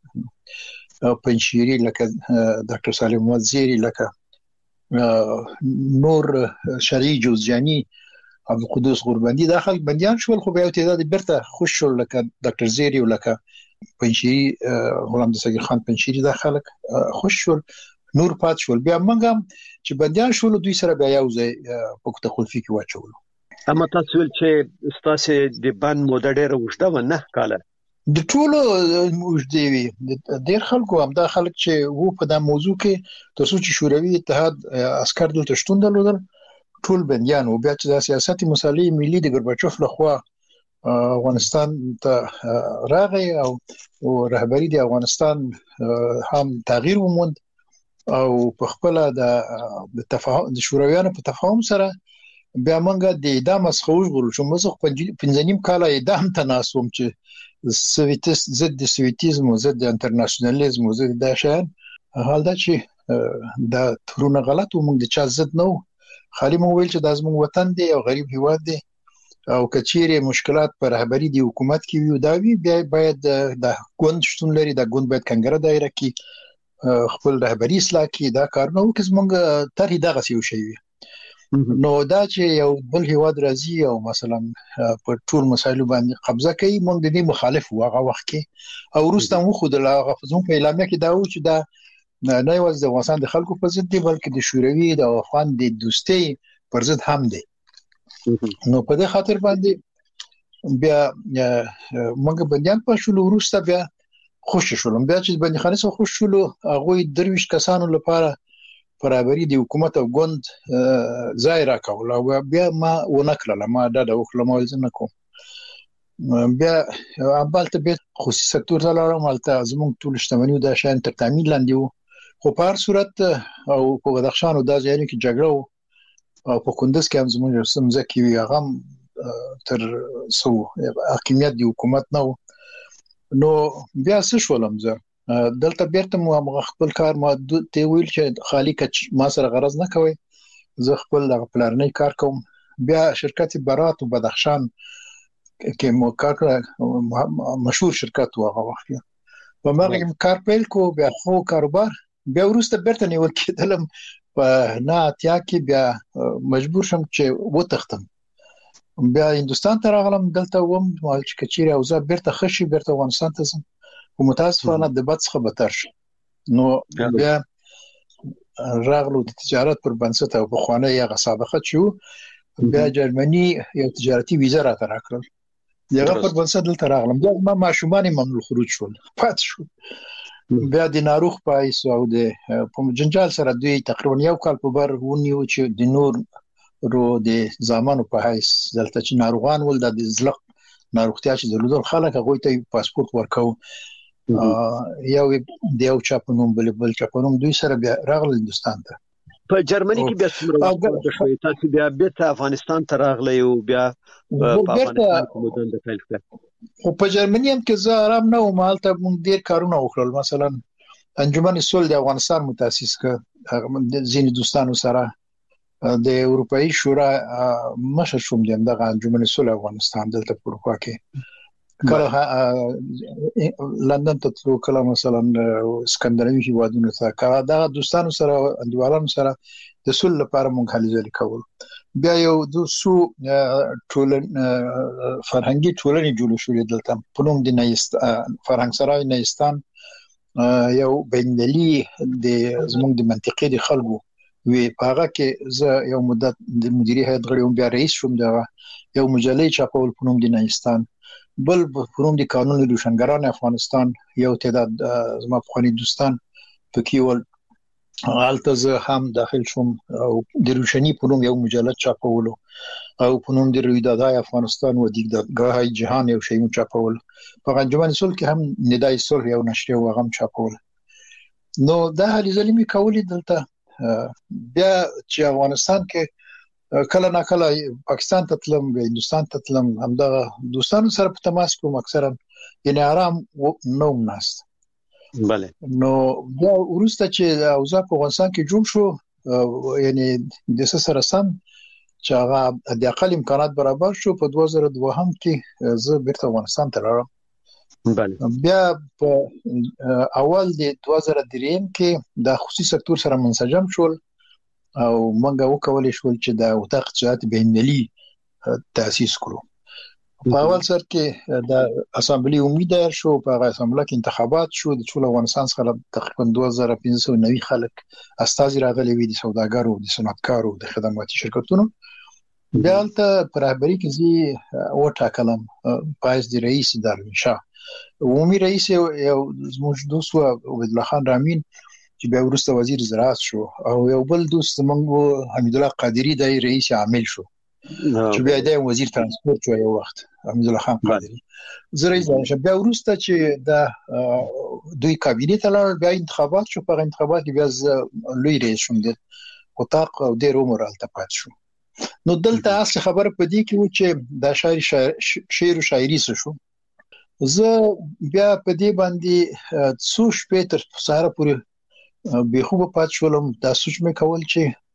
لکه پنشيري، لکه ډاکټر سالم وزیری، لکه نور شریع جوزجانی، عبدالقدوس غوربندي، دا خلک بنديان شول. خو بیا تعداد برته خوش شول لکه ډاکټر زیری او لکه پنشيري، غلام صغیر خان پنشيري، دا خلک خوش شول، نور پات شول. بیا موږ چې بنديان شول دوی سره بیا یو ځای په کوټه خلفي کې واچول. اما تاسو ول چې تاسو د بند موده ډیره وشته و 9 کال د ټولو وجدي وي. ډیر خلکو هم دا خلک چې وو په دا موضوع کې تاسو چې شوروي اتحاد عسكر دلته شتون درلودل ټول بنديان او بیا چې د سیاست مصالح ملي د ګورباچوف لخوا افغانستان ته راغی او رهبری د افغانستان هم تغییر وموند او په خپل د تفاهم د شورویانو په تفاهم سره بیا موږ د اعدام څخه وژغورل شو. موږ 15 کال اعدام ته ناسوم چې سویتیست ضد د سویتیزم او ضد د انټرنیشنالیزم او ضد د شان حال دا چې دا ترونه غلط و، موږ د چا ضد نه و، خالي موږ ویل چې دا زموږ وطن دی او غریب هیواد دی او کچېره مشکلات پر رهبری دی حکومت کې وي دا وی بیا باید د ګوند شتون لري، د ګوند باید کنګره دایره کې خپل رهبری اصلاح کی. دا کار نو کس مونږ ترې دغه یو شی وي. نو دا چې یو بل هیواد راځي او مثلا په ټول مسایلو باندې قبضه کوي، مونږ د دې مخالف وغه وخت کې او روسته مو خود لا غفزون په اعلامیه کې دا و چې دا نه یوازې د افغانستان د خلکو په ضد دی بلکې د شوروي د افغان د دوستۍ پر ضد هم دی. نو په دې خاطر باندې بیا موږ بنديان په شول وروسته بیا خوش شولم. بیا چې بنديخانه سره خوش شولو هغه 23 کسانو لپاره برابرۍ د حکومت او ګوند ځای راکول او بیا ما ونکړل ما دا د وکړم ولزم نکوم. بیا ابالته به خصوصي سکتور ته لاړم مالته زموږ ټول شتمنۍ د شان تر تامین لاندې وو. خو په هر صورت او په بدخشان او د ځایونو کې جګړه او په کندز کې هم زموږ سمځکې وی هغه تر سو حاکمیت دی حکومت نو بیا څه شولم زه دلته بیرته مو خپل کار ما ته ویل چې خالی کچ ما سره غرض نه کوي زه خپل د پلانې کار کوم. بیا شرکت برات او بدخشان کې مو کار مشهور شرکت و هغه وخت په مرګ کار پیل کو بیا خو کاروبار بیا ورسته بیرته نیول کېدلم په نه اتیا کې بیا مجبور شم چې وتختم. بیا هندستان ته راغلم دلته وم مال چې کچيري او زه بیرته خشي بیرته افغانستان ته ځم او متاسفانه د بد څخه بدتر شو. نو بیا راغلو د تجارت پر بنسټ او په خوانه یې غصابخه شو. بیا جرمني یو تجارتي ویزه را تراکل دغه پر بنسټ دلته راغلم. بیا ما ماشومان ممنوع خروج شول پات شو. بیا د ناروغ پایس او د جنجال سره دوی تقریبا یو کال په بر ونیو چې د نور رو د زمانو په حیث دلته چې ناروغان ول د زلق ناروغتیا چې درلودل خلک هغه ته پاسپورت ورکاو یو دیو چاپنوم بل چاپنوم دوی سره بیا راغل هندستان ته. په جرمني کې بیا څومره شوي تاسو بیا بیرته افغانستان ته راغلی او بیا په افغانستان کې مو د پیل کړ؟ خو په جرمني هم کې زه آرام نه وم هلته موږ ډیر کارونه وکړل. مثلا انجمن صلح د افغانستان متأسس کړ ځینې دوستانو سره د اروپאי شورا مشر شوم دغه انجمن صلح افغانستان دلته په اروپا کې کله لندن ته تلو کله مثلا اسکندناوي هیوادونو ته کله دغه دوستانو سره انډیوالانو سره د صلح لپاره موږ هلې ځلې کول. بیا یو د سو ټولن فرهنګي ټولنې جوړ شوې دلته په نوم د فرهنګ سرای نیستان یو بینالي د زموږ د منطقې د خلکو وی پاغه کې زه یو مدت د مدیریت هیئت غړی وم بیا رئیس شوم د یو مجلې چاپول په نوم د نیستان بل په نوم د قانون روشنګران افغانستان یو تعداد زما په دوستان پکې ول حالت زه هم داخل شوم او د روشنی په نوم یو مجلد چاپولو او په نوم د رویدادهای افغانستان و دیدگاه جهان یو شی چاپول. په انجمن صلح کې هم ندای صلح یو نشریه و غم چاپول. نو دا هلې ځلې می کولې دلته. بیا چې افغانستان کې کله نه کله پاکستان ته تلم بیا هندستان ته تلم همدغه دوستانو سره په تماس کوم اکثرا یعنی آرام نوم ناست. بله. نو بیا ورسته چې اوضاع په افغانستان کې جوړ شو یعنی د سره سم چې هغه د اقل امکانات برابر شو په 2002 هم کې زه بیرته افغانستان ته راغلم. بله. بیا په اول د 2003 کې د خصوصي سکتور سره منسجم شول او موږ وکولای شول چې د وطاق اقتصاد بینالي تاسیس کړو. په اول سر کې د اسامبلی امید شو په اسامبلی کې انتخابات شو د ټول افغانستان څخه تقریبا 2590 خلک استازي راغلي وي د سوداګرو د صنعتکارو د خدماتي شرکتونو. بیا ته پر رهبری کې زی وټاکلم پایز د رئیس دارمشاه عمومي رئیس یو زموږ دوست عبد الله خان رامین چې بیا وروسته وزیر زراعت شو او یو بل دوست زموږ حمید الله قادری د رئیس عامل شو چې بیا د وزیر ترانسپورت شو یو وخت حمید الله خان قادری زه رئیس شو. بیا وروسته چې د دوی کابینه ته لاړ بیا انتخابات شو. په انتخابات کې بیا لوی رئیس شوم د وطاق او د عمر التپات شو. نو دلته اصل خبره پدې کې و چې د شعر او شاعري شو. زه بیا په دې باندې څو شپې تر سهار پورې به خوب پات شولم. دا سوچ مې کول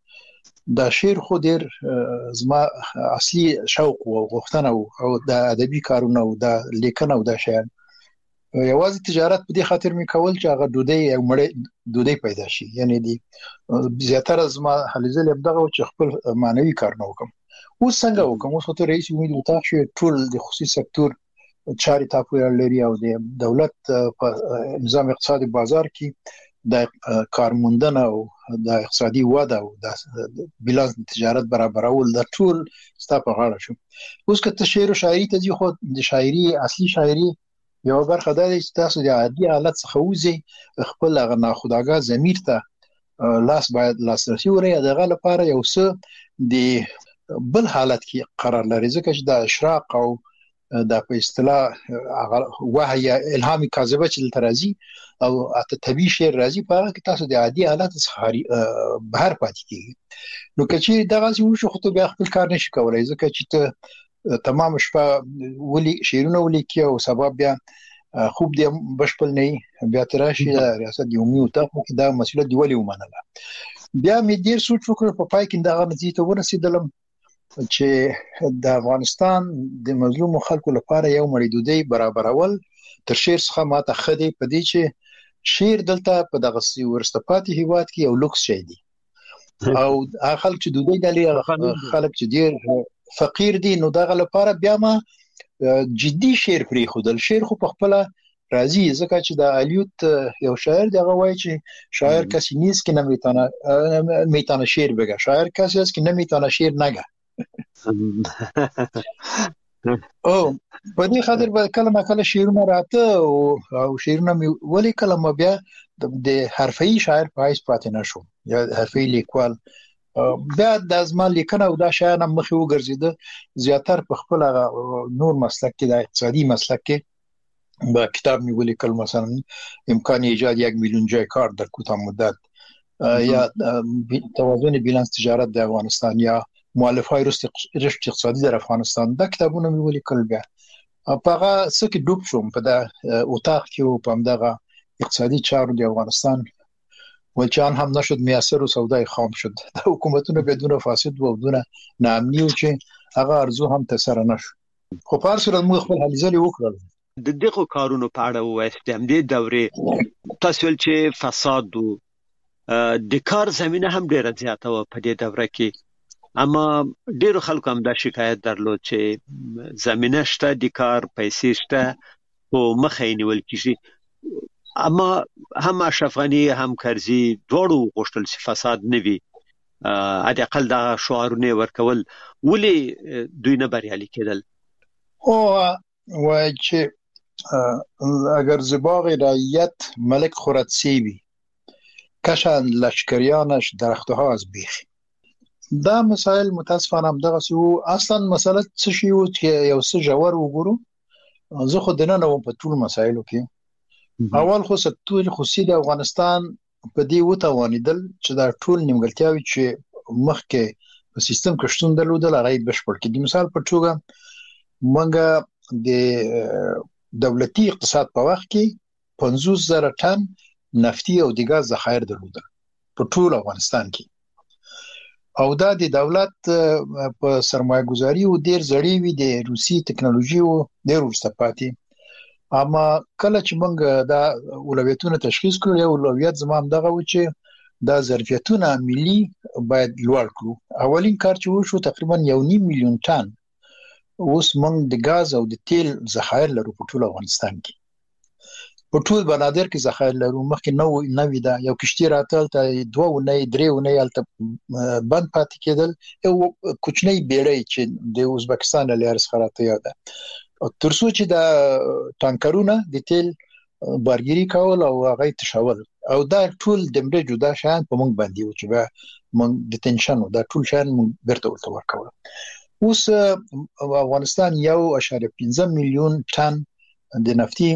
چې دا شعر خو ډیر زما اصلي شوق او غوښتنه او د ادبي کارونه او د لیکنه او د شعر یوازې تجارت په دې خاطر مې کول چې هغه دودي پیدا شي. یعنی دی زیاتره زما حلزل ابدغه چې خپل معنوي کارونه وکم. اوس څنګه وکم؟ اوس ته رئیس امید وتا شي ټول د خصوصي سکتور چاري تاپو لري او د دولت په نظام اقتصادي بازار کې د کارموندنه او د اقتصادي وده او د بیلانس تجارت برابرول د ټول ستا په غاړه شو. اوس که ته شعر او شاعري ته ځي، خو د شاعري اصلي شاعري یو برخه دا چې تاسو د عادي حالت څخه وځي، خپل هغه ناخودآګاه ضمیر ته باید لاسرسي ولري. دغه لپاره یو څه د بل حالت کې قرار لري، ځکه چې د اشراق او د په اصطلاح وحی الهام کاذبه چې ترازی او اته طبيعي شعر راځي، په هغه کې تاسو د عادي حالت څخه بهر پاتې کیږي. نو کچې دغه څه وشو، خو ته بیا خپل کار نشي کولای، ځکه چې ته تمام شپه ولي شعرونه ولیکي او سبب بیا خوب دی بشپل نه بیا تراشي ریاست یومي او ته دا مسؤلیت دی ولي ومنله. بیا مې ډیر سوچ وکړ، په پای کې دغه نتیجه ته ورسېدلم چې د افغانستان د مظلوم خلکو لپاره یو مړیدودي برابرول تر شعر څخه ماته خدي په دې چې شعر دلته په دغه ورستپاتې هیواد کې یو لوکس شي دي، او هغه خلک چې دوی د خلک چې ډیر فقیر دي، نو دغه لپاره بیا ما جدي شعر پرې خودل. شعر خو په خپل راځي، ځکه چې د الیوت یو شاعر دغه وایي چې شاعر کسی نیست که نمیتونه شعر بگه، شاعر کسی است که نمیتونه شعر نگه. او په دې خاطر به کله ما کله شعرونه راته او شعرونه مې ولې کله ما بیا د حرفي شاعر په حیث پاتې نشوم یا حرفي لیکوال. بیا د ازمان لیکنه او دا شایانه مخې وګرځیده، زیاتر په خپل نور مسلک کې د اقتصادي مسلک کې با کتاب مې ولیکل، مثلا امکان ایجاد 1 میلیون جای کار در کوتاه مدت، یا توازن بیلانس تجارت د افغانستان، یا مؤلفه‌های رشد اقتصادی در افغانستان. دا کتابونه مې ولیکل. بیا په هغه څه کې ډوب شوم په دا اتاق کې او په همدغه اقتصادي چارو د افغانستان ولچان هم نشد میسر و سودای خام شد. د حکومتونو بدون فاسد و بدون ناامنی او چې هغه ارزو هم تسره نشو. خو په هر صورت موږ خپل هلې ځلې وکړل. د دغه کارونو په اړه وایست هم د دورې تاسو چې فساد او د کار زمينه هم ډیره زیاته و په دې دوره کې، اما ډیرو خلکو هم دا شکایت درلود چې زمينه شته، د کار پیسې شته او مخه نیول کیږي. اما هم اشرف غنی هم کرزی دوړو غوښتل چې فساد نه وي، اته اقل دا شعارونه ورکول، ولې دوی نه بریالي کېدل؟ او وای چې اگر زباغ رعیت ملک خورد سیبی کشن لشکریانش درخته ها از بیخ. دا مسائل متاسفانه هم دغه سو اصلا مسله څه شی و چې یو څه جوړ وګورو. زه خو دنه نو په ټول مسایلو کې اول خو ستوري خصوصي د افغانستان په دې وتوانیدل چې دا ټول نیمګړتیاوي چې مخکې په سیستم کې شتون درلودل هغه بشپړ کړي. مثال په توګه منګه د دولتي اقتصاد په وخت کې 50,000 ټن نفتي او د غاز ذخایر درلودل په ټول افغانستان کې، او دا د دولت په سرمایه گذاري او ډیر زړی وي د روسي ټکنالوژي او ډیر ورسته پاتې. اما کله چې موږ دا اولویتونه تشخیص کړو، یو اولویت زموږ دغه و چې دا ظرفیتونه ملي باید لوړ کړو. اولین کار چې وشو تقریبا 1.5 میلیون ټن اوس موږ د غاز او د تیل ذخایر لرو په ټول افغانستان کې. په ټول بنادر کې ذخایر لرو. مخکې نو دا یو کشتي راتل ته 2 ونې 3 ونې الته بند پاتې کېدل، یو کوچنی بیړۍ چې د ازبکستان له لارې څخه راته یاده ترڅو چې د ټانکرونه د تیل بارګيري کول او هغه تشول، او دا ټول د مړه جدا شان په موږ باندې و چې به موږ د تنشن دا ټول شان موږ برته ورکول. اوس افغانستان 1.5 میلیون ټن د نفتي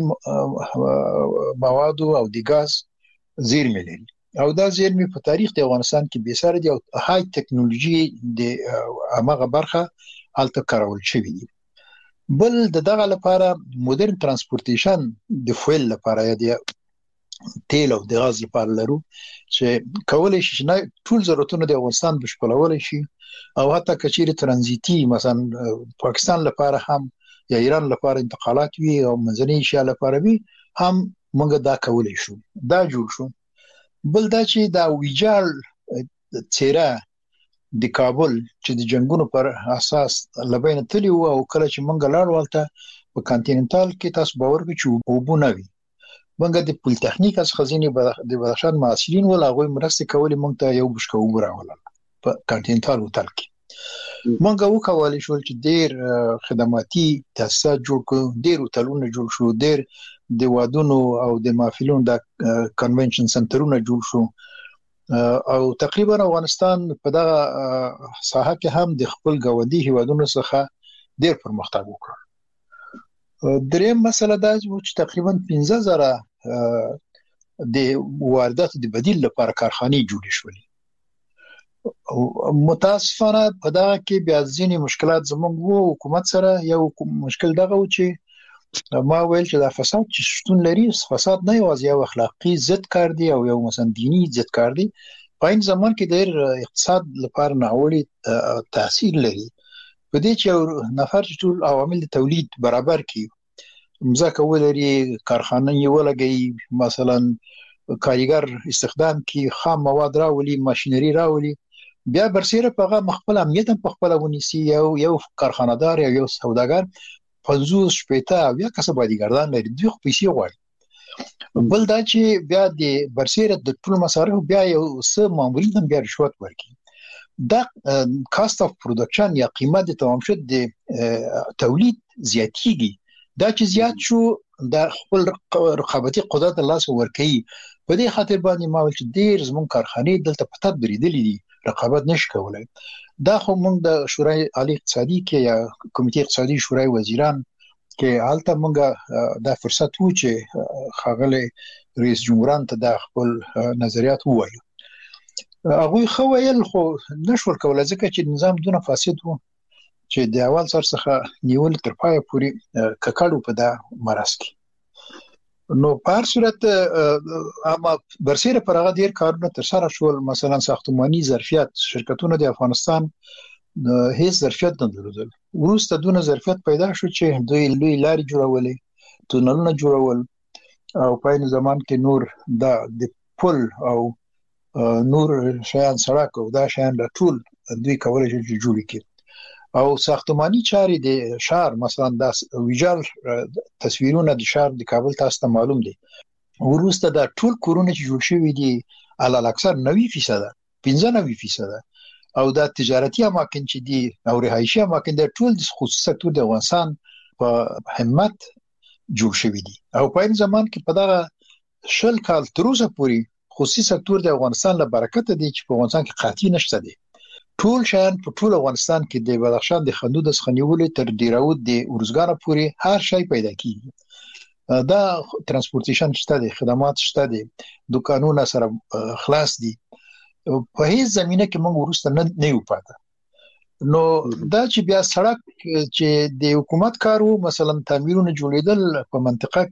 موادو او د غاز زیرمې لري، او دا زیرمې په تاریخ د افغانستان کې به سره دی او های ټکنالوژي د هغه برخه الته کارول شوی دی. بل دغه لپاره مدرن ترانسپورتیشن د فویل لپاره یا د تیل او د غاز لپاره لرو چې کولای شي چې ټول ضرورتونه د افغانستان بشپړول شي، او حتی کچېره ترانزیتي مثلا پاکستان لپاره هم یا ایران لپاره انتقالات وي او منځنۍ ایشیا لپاره وي هم موږ دا کولای شو. دا جوړ شو. بل دا چې دا ویجال چیرې د کابل چې د جنگونو پر اساس لبین تلی او کله چې منګ لاړ ولته په کانټیننټال کې تاسو باور وکړئ چې وبونه وي موږ د پولیټیکنیک از خزینه د بدخشان معاصرین ول هغه مرسته کولې موږ ته یو بشکه وراول په کانټینټال هوټل کې موږ وکولای شو چې ډیر خدماتي تاسیسات جوړ کړو، ډیر هوټلونه جوړ شو، ډیر د وادونو او د محفلونو د کنونشن سنټرونه جوړ شو او تقریبا افغانستان په دغه ساحه کې هم د خپل ګاونډي هیوادونو څخه ډیر پرمختګ وکړ. دریم مسله دا چې تقریبا 15000 د واردات د بدیل لپاره کارخانې جوړې شولې. متاسفانه په دا کې بیا ځینې مشکلات زموږ حکومت سره یو مشکل دغه و چې ما ویل چې دا فساد چې شتون لري، فساد نه یوازې یو اخلاقی ضد کار دی او یو مثلا دینی ضد کار دی، په این زمان کې ډېر اقتصاد لپاره ناوړي تاثیر لري. په دې چې یو نفر چې ټول عوامل د تولید برابر کړي، مځکه ولري، کارخانه ولګي، مثلا کاریګر استخدام کړي، خام مواد راولي، ماشينري راولي، بیا برسیره په هغه خپل امنیت په خپل ونیسي. یو کارخانه‌دار یا یو سوداګر 50 شپېته بیا کسب باندې لري، دوی خو پیسې غواړي. بل دا چې بیا د برسیره د ټول مصارف بیا یو څه مامورین هم بیا رشوت ورکړي. دا کاست اف پروډکشن یا قیمت د تمام شد د تولید زیاتیږي. دا چې زیات شو د خپل رقابتي قدرت الله سره ورکړي. په دې خاطر باندې ما چې ډیر زمون کارخانې دلته په تدبیر دي رقابت نشي کولای. دا خو موږ د شورای عالی اقتصادي کې یا کمیټې اقتصادي شورای وزیران کې حالت موږ دا فرصت وو چې خاغله رئیس جمهوران ته د خپل نظریات ووایو. هغه خو ویل خو نشول کولای ځکه چې نظام دونه فاسد وو چې د اول سر څخه نیول تر پای پورې ککړو په دا مرز کې. نو په هر صورت اما برسیره پر هغه ډیر کارونه تر سره شول. مثلا ساختماني ظرفیت شرکتونه د افغانستان هیڅ ظرفیت نه درلودل. وروسته دونه ظرفیت پیدا شو چې دوی لوی لارې جوړولې، تونلونه جوړول او په این زمان کې نور د پل او نور شیان سړک او دا شیان د ټول دوی کولای شي چې جوړ کړي. او ساختماني چارې د شهر مثلا د ویجال تصویرونه د شهر د کابل تاسو ته معلوم دي. وروسته د ټول کورونه چې جوړ شوي دي علل اکثر 90% 95% او د تجارتي اماکن چې دي او رهایشي اماکن د ټول د خصوصي سکتور د افغانستان په همت جوړ شوي دي. او په این زمان کې په دغه شل کال تر اوسه پورې خصوصي سکتور د افغانستان له برکت دی چې په افغانستان کې قاطی نشته دي. ټول شیان په ټول افغانستان کې د بدخشان د خندود د خنیولې تر ډیراود د ورزګار پورې هر شی پیدا کیږي. دا ترانسپورتیشن شته دي، خدمات شته دي، دکانونه سره خلاص دي. په هیڅ زمينه کې موږ ورسته نه یو پاتې. نو دا چې بیا سړک چې د حکومت کارو مثلا تعمیرونه جوړیدل په منطقه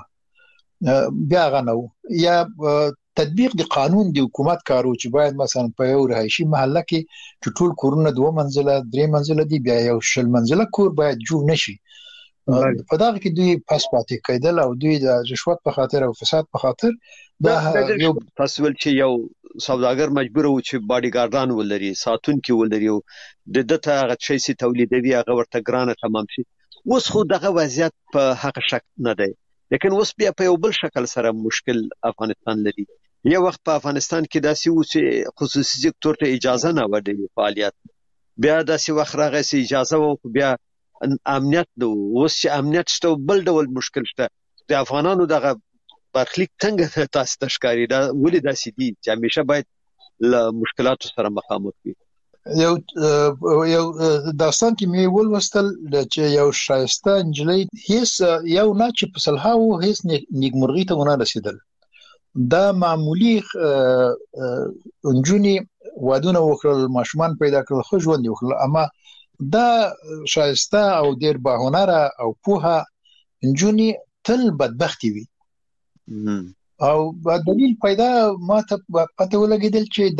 کې بیا غنو یا تطبیق د قانون د حکومت کارو چې باید مثلا په یو رهایشي محله کې چې ټول کورونه 2 منزله 3 منزله دي بیا یو شل منزله کور باید جوړ نشي. په دا کې دوی پاس پاتې کېدل او دوی د رشوت په خاطر او فساد په خاطر دا یو تاسو چې یو سوداګر مجبور و چې باډي ګاردان ولري، ساتونکي ولري او د دته هغه شي سي تولیدوي هغه ورته ګرانه تمام شي. اوس خو دغه وضعیت په حق شک نه دی، لیکن اوس بیا په یو بل شکل سره مشکل افغانستان لري. یو وخت په افغانستان کې داسې و چې خصوصي سکتور ته اجازه نه ورکړي فعالیت، بیا داسې وخت راغی چې اجازه و بیا امنیت نو. اوس چې امنیت شته بل ډول مشکل شته. د افغانانو دغه برخلیک څنګه تاسو تشکاری دا ولې داسې دي چې همیشه باید له مشکلاتو سره مخامخ وي؟ یو داستان کې مې ولوستل چې یو شایسته انجلۍ هیڅ یو نه چې په صلحاو هیڅ نیکمرغي ته ونه رسیدل. دا معمولی انجونی وادونه وکړل، ماشومان پیدا کړل، خو ژوند وکړل، اما دا شایسته او ډیر باهنره او پوها انجونی تل بدبختی وي. او دلیل پیدا ما ته پته ولګیدل چې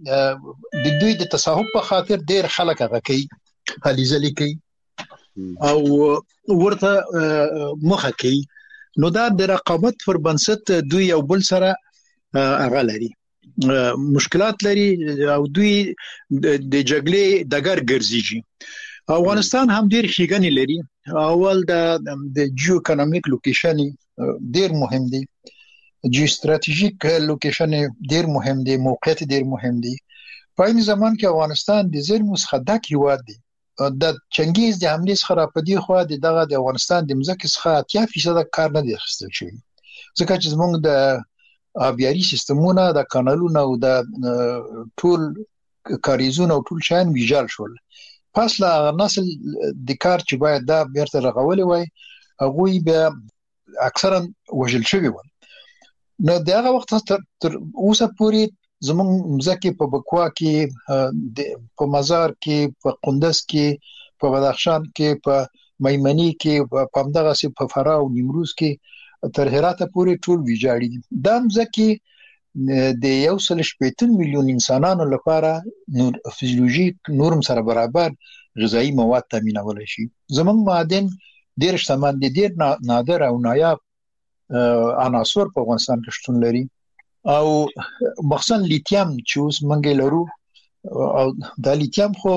د دوی د تصاحب په خاطر ډیر خلک هغه کوي، هلي ځلي کوي او ورته مخه کوي. نو دا د رقابت پر بنسټ دوی یو بل سره هغه لري، مشکلات لري او دوی د جګړې دګر ګرځي. افغانستان هم ډیر ښېګڼې لري. اول د جیو اکونومیک لوکیشن ډیر مهم دی. جیو استراتیژیک لوکیشن ډیر مهم دی، موقعیت ډیر مهم دی. په این زمان کې افغانستان د زیرمو څخه ډک هیواد دی. د چنګیز د حملې څخه را پدې خو د افغانستان د مځکې څخه 80% کار نه دی اخیستل شوی، ځکه چې زموږ د آبیاري سیستمونه، د کانالونو او د ټول کاریزونه او ټول شان ویجال شول. پس لا نسل د کار چې باید دا بیرته رغولې وای هغه بیا اکثرا وژل شوی و. نو دغه وخت تر اوسه پورې زموږ مځکه په بکوا کې، په مزار کې، په قندز کې، په بدخشان کې، په میمنی کې، په همدغه سي په فراه او نیمروز کې تر هراته پورې ټول ویجاړي دي. دا مځکه د 1.8 میلیون انسانانو لپاره نور فزیولوژیک نورم سره برابر غذایی مواد تامینول شي. زموږ معادن ډیر شتمن دي، ډیر نادر او نایاب عناصر په افغانستان کې شتون لري، او مخصوصا لیتیم چې اوس موږ لرو. او د لیتیم خو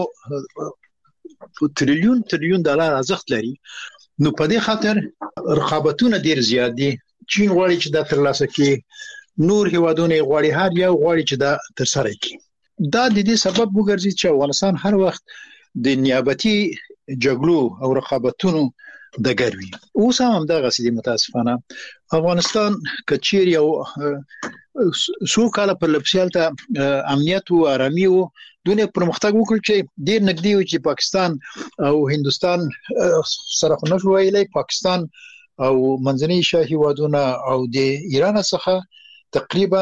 تریلیون ډالر ارزښت لري. نو په دې خاطر رقابتونه ډیر زیات دي. چین غواړي چې دا ترلاسه کړي، نور هیوادونه غواړي، هر یو غواړي چې دا ترسره کړي. دا د دې سبب وګرځي چې افغانستان هر وخت د نیابتي جګړو او رقابتونو د ګروي. اوس هم دغه سړي متاسفانه افغانستان کچیر یو سو کال په لپسیال ته امنیت او آرامي او دونه پرمختګ وکړ چې ډیر نږدې و چې پاکستان او هندستان سره خو نشو ویلای. پاکستان او منځنۍ ایشیا هیوادونه او د ایران څخه تقریبا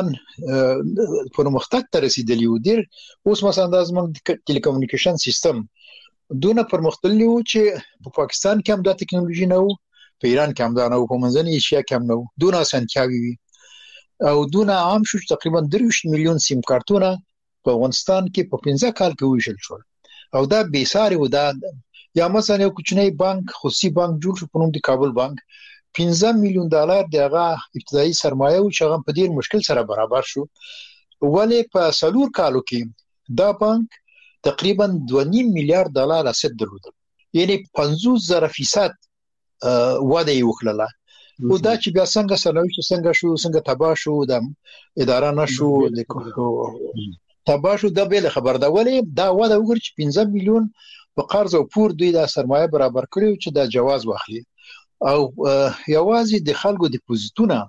پرمختګ ته رسیدلی و. ډیر اوس مثلا د زموږ ټیلیکومونیکیشن سیستم دونه پرمختللی و چې په پاکستان کې هم دا ټکنالوژي نه و، په ایران کې هم دا نه و، په منځنۍ ایشیا کې هم نه و. دونه اسانتیاوي وي او دونه عام شو چې تقریبا 3 میلیون سیم کارتونه په افغانستان کې په 15 کال کې ویشل شول. او دا بې ساري و. دا یا مثلا یو کوچنی بانک، خصوصي بانک جوړ شو په نوم د کابل بانک، 15 میلیون ډالر دغه ابتدایي سرمایه او چې هغه په ډیر مشکل سره برابر شو. ولی په 4 کالو کې دا بانک تقریبا 2.5 میلیارډ ډالر اسید درلودل، یعنی 50% وده وکړه. او دا چې بیا څنګه سرنوشت څنګه شو، څنګه تباه شو، د اداره نشو تباه شو، دا به خبر ده. ولی دا وده وګور چې 15 میلیون په قرض او پور دوی د سرمایه برابر کړو چې دا جواز واخلي. او یوازې د خلکو ډیپوزیټونه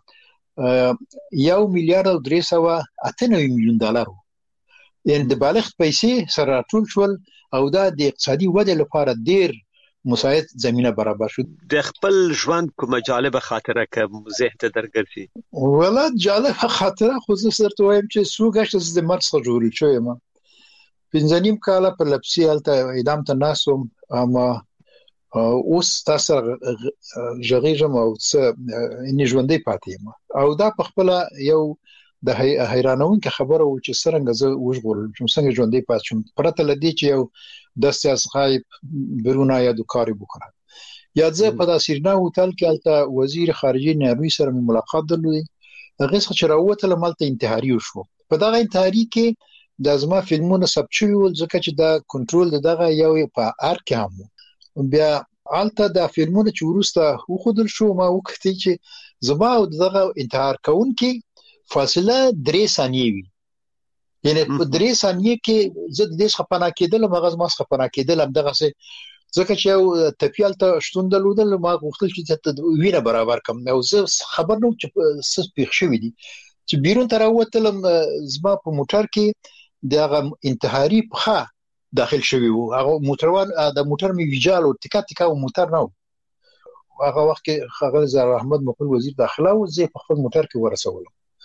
1 میلیارډ او 398 میلیون ډالر، یعنی د بالغ پیسې سره ټول شول. او دا د اقتصادي وده لپاره ډیر مساعد زمينه برابر شو. د خپل ژوند کومه جالبه خاطره کوم ذهن ته درګرځي؟ ولادت جالبه خاطره خو زه سره وایم چې سوګشت د مرګ څخه جوړی شوی ما 15 کال په لپسیال ته اعدام ته ناسوم. اما اوس تاسو ژغېږم او څه اني ژوندې پاتې ما. او دا په خپل یو د حیرانونکې خبره و چې څنګه زه وژغورل شم، څنګه ژوندې پاتې شم، پرته لدی چې یو د سیاست غایب برونه یا د کاری وکړه. یا زه په داسیرنا هوټل کې الته وزیر خارجه نروي سره ملاقات درلودی. هغه څخه چې راوته لملته انتحاري وشو. په دغه انتحاري کې د ازما فلمونه ثبت شوی ول، ځکه چې دا کنټرول دغه یو په ار کې هم بیا الته د فلمونه چې ورسته وخدل شو. ما وکړی چې زما او دغه انتحار کوونکی فاصله 3 ثانیې وي، یعنی په 3 ثانیې کې زه د دې خپنا کېدل مغز ما خپنا کېدل هم دغه څه، ځکه چې یو تپیال ته شتون درلودل. ما غوښتل چې وینه برابر کم. او زه خبر نو چې څه پیښ شوی دي چې بیرون تر وتلم. زما په موټر کې دغه انتحاري پخه داخل شوی وو. هغه موټروان د موټر می ویجال او ټیکا او موټر نو. هغه وخت کې خغل زهر احمد مقبول وزیر داخله او زه په خپل موټر کې ورسولم.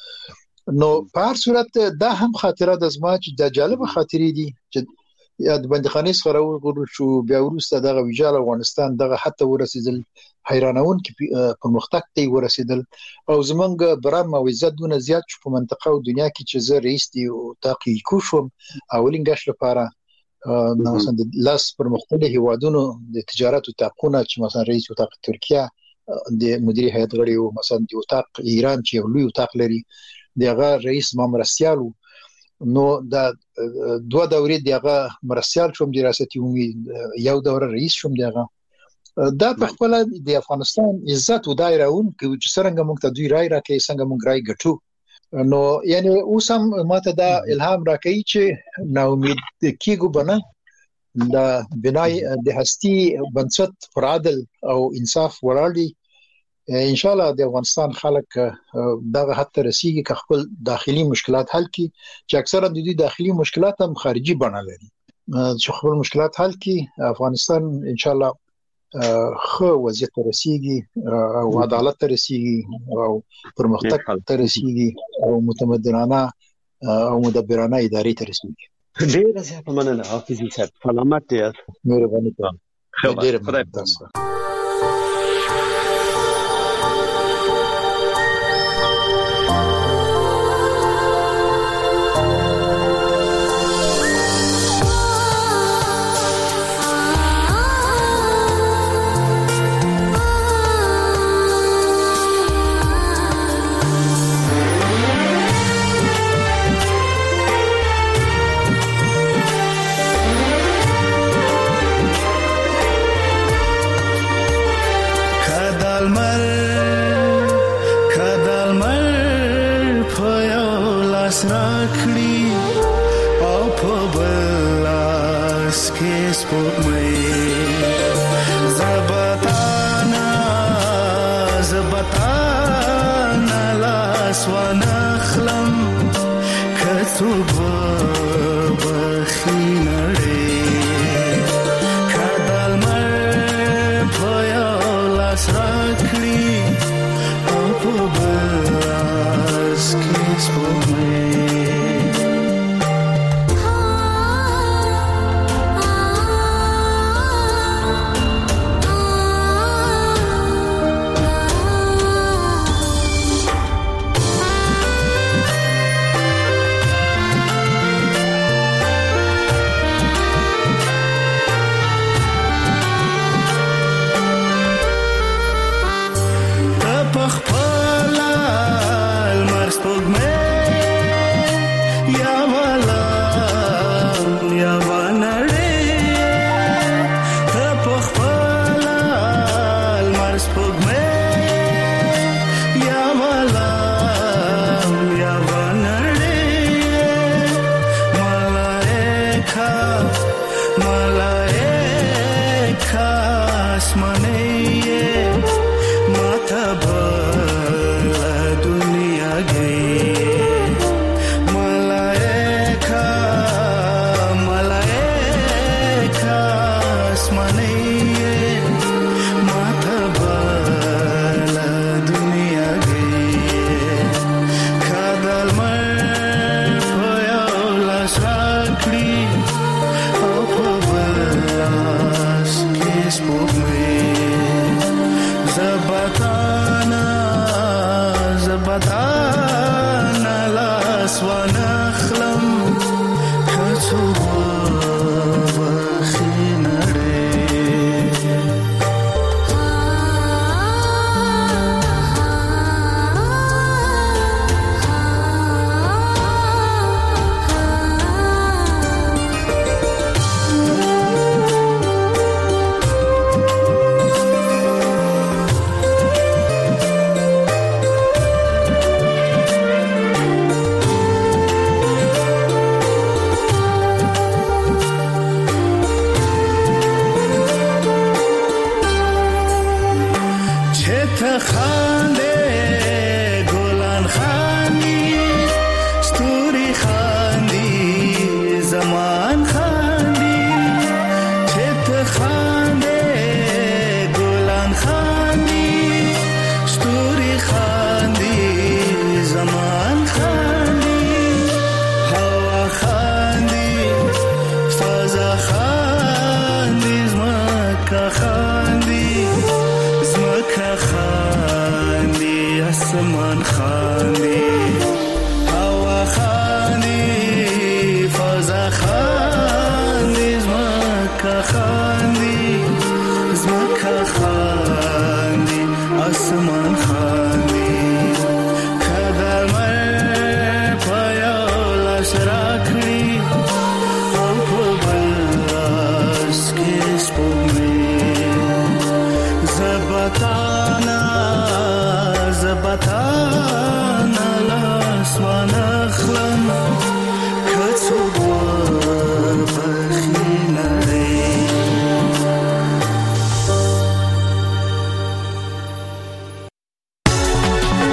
نو په هر صورت دا هم خاطره د زما چې د جالب خاطرې دي چې د بندخانې څخه راوغورل شو. بیا ورسته دغه ویجال افغانستان دغه حتی ورسېدل، حیرانون کې پرمختګ ته ورسېدل. او زمونږ برام او عزت دونه زیات شو په منطقه او دنیا کې چې زه رئیس دی او تحقیق کوم اولین غش لپاره نو مثلا د لاس پرمختللي هیوادونو د تجارت او تاقونه چې مثلا رئیس وتاق ترکیه د مدیری هیئت غړي او مثلا د وتاق ایران چې یو لوی وتاق لري دغه رئیس مرستيالو. نو دا 2 دورې دغه مرستيال شوم د ریاست عمومي، یو دوره رئیس شوم دغه. دا په خپل د افغانستان عزت و دایرهون کې چې څنګه موږ ته دوی رای راکې څنګه موږ رای ګټو نو یعنی اوس هم ماته دا الهام راکې چې نا امید کېږو بنه د بنای د هستی بنسټ پر عدل او انصاف ولاړ دي ان شاء الله د افغانستان خلک دغه حتی رسیږي که خپل داخلي مشکلات حل کړي چې اکثرا د دې داخلي مشکلات هم خارجي بڼه لري چې خپل مشکلات حل کړي افغانستان ان شاء الله خو وضعیت رسیږي او عدالت رسیږي او پرمختګ رسیږي او متمدنانه او مدبرانه ادارې رسیږي ډیر زیات مننه حافظي صاحب سلامت یاست مهرباني کوم ډیر خدای تا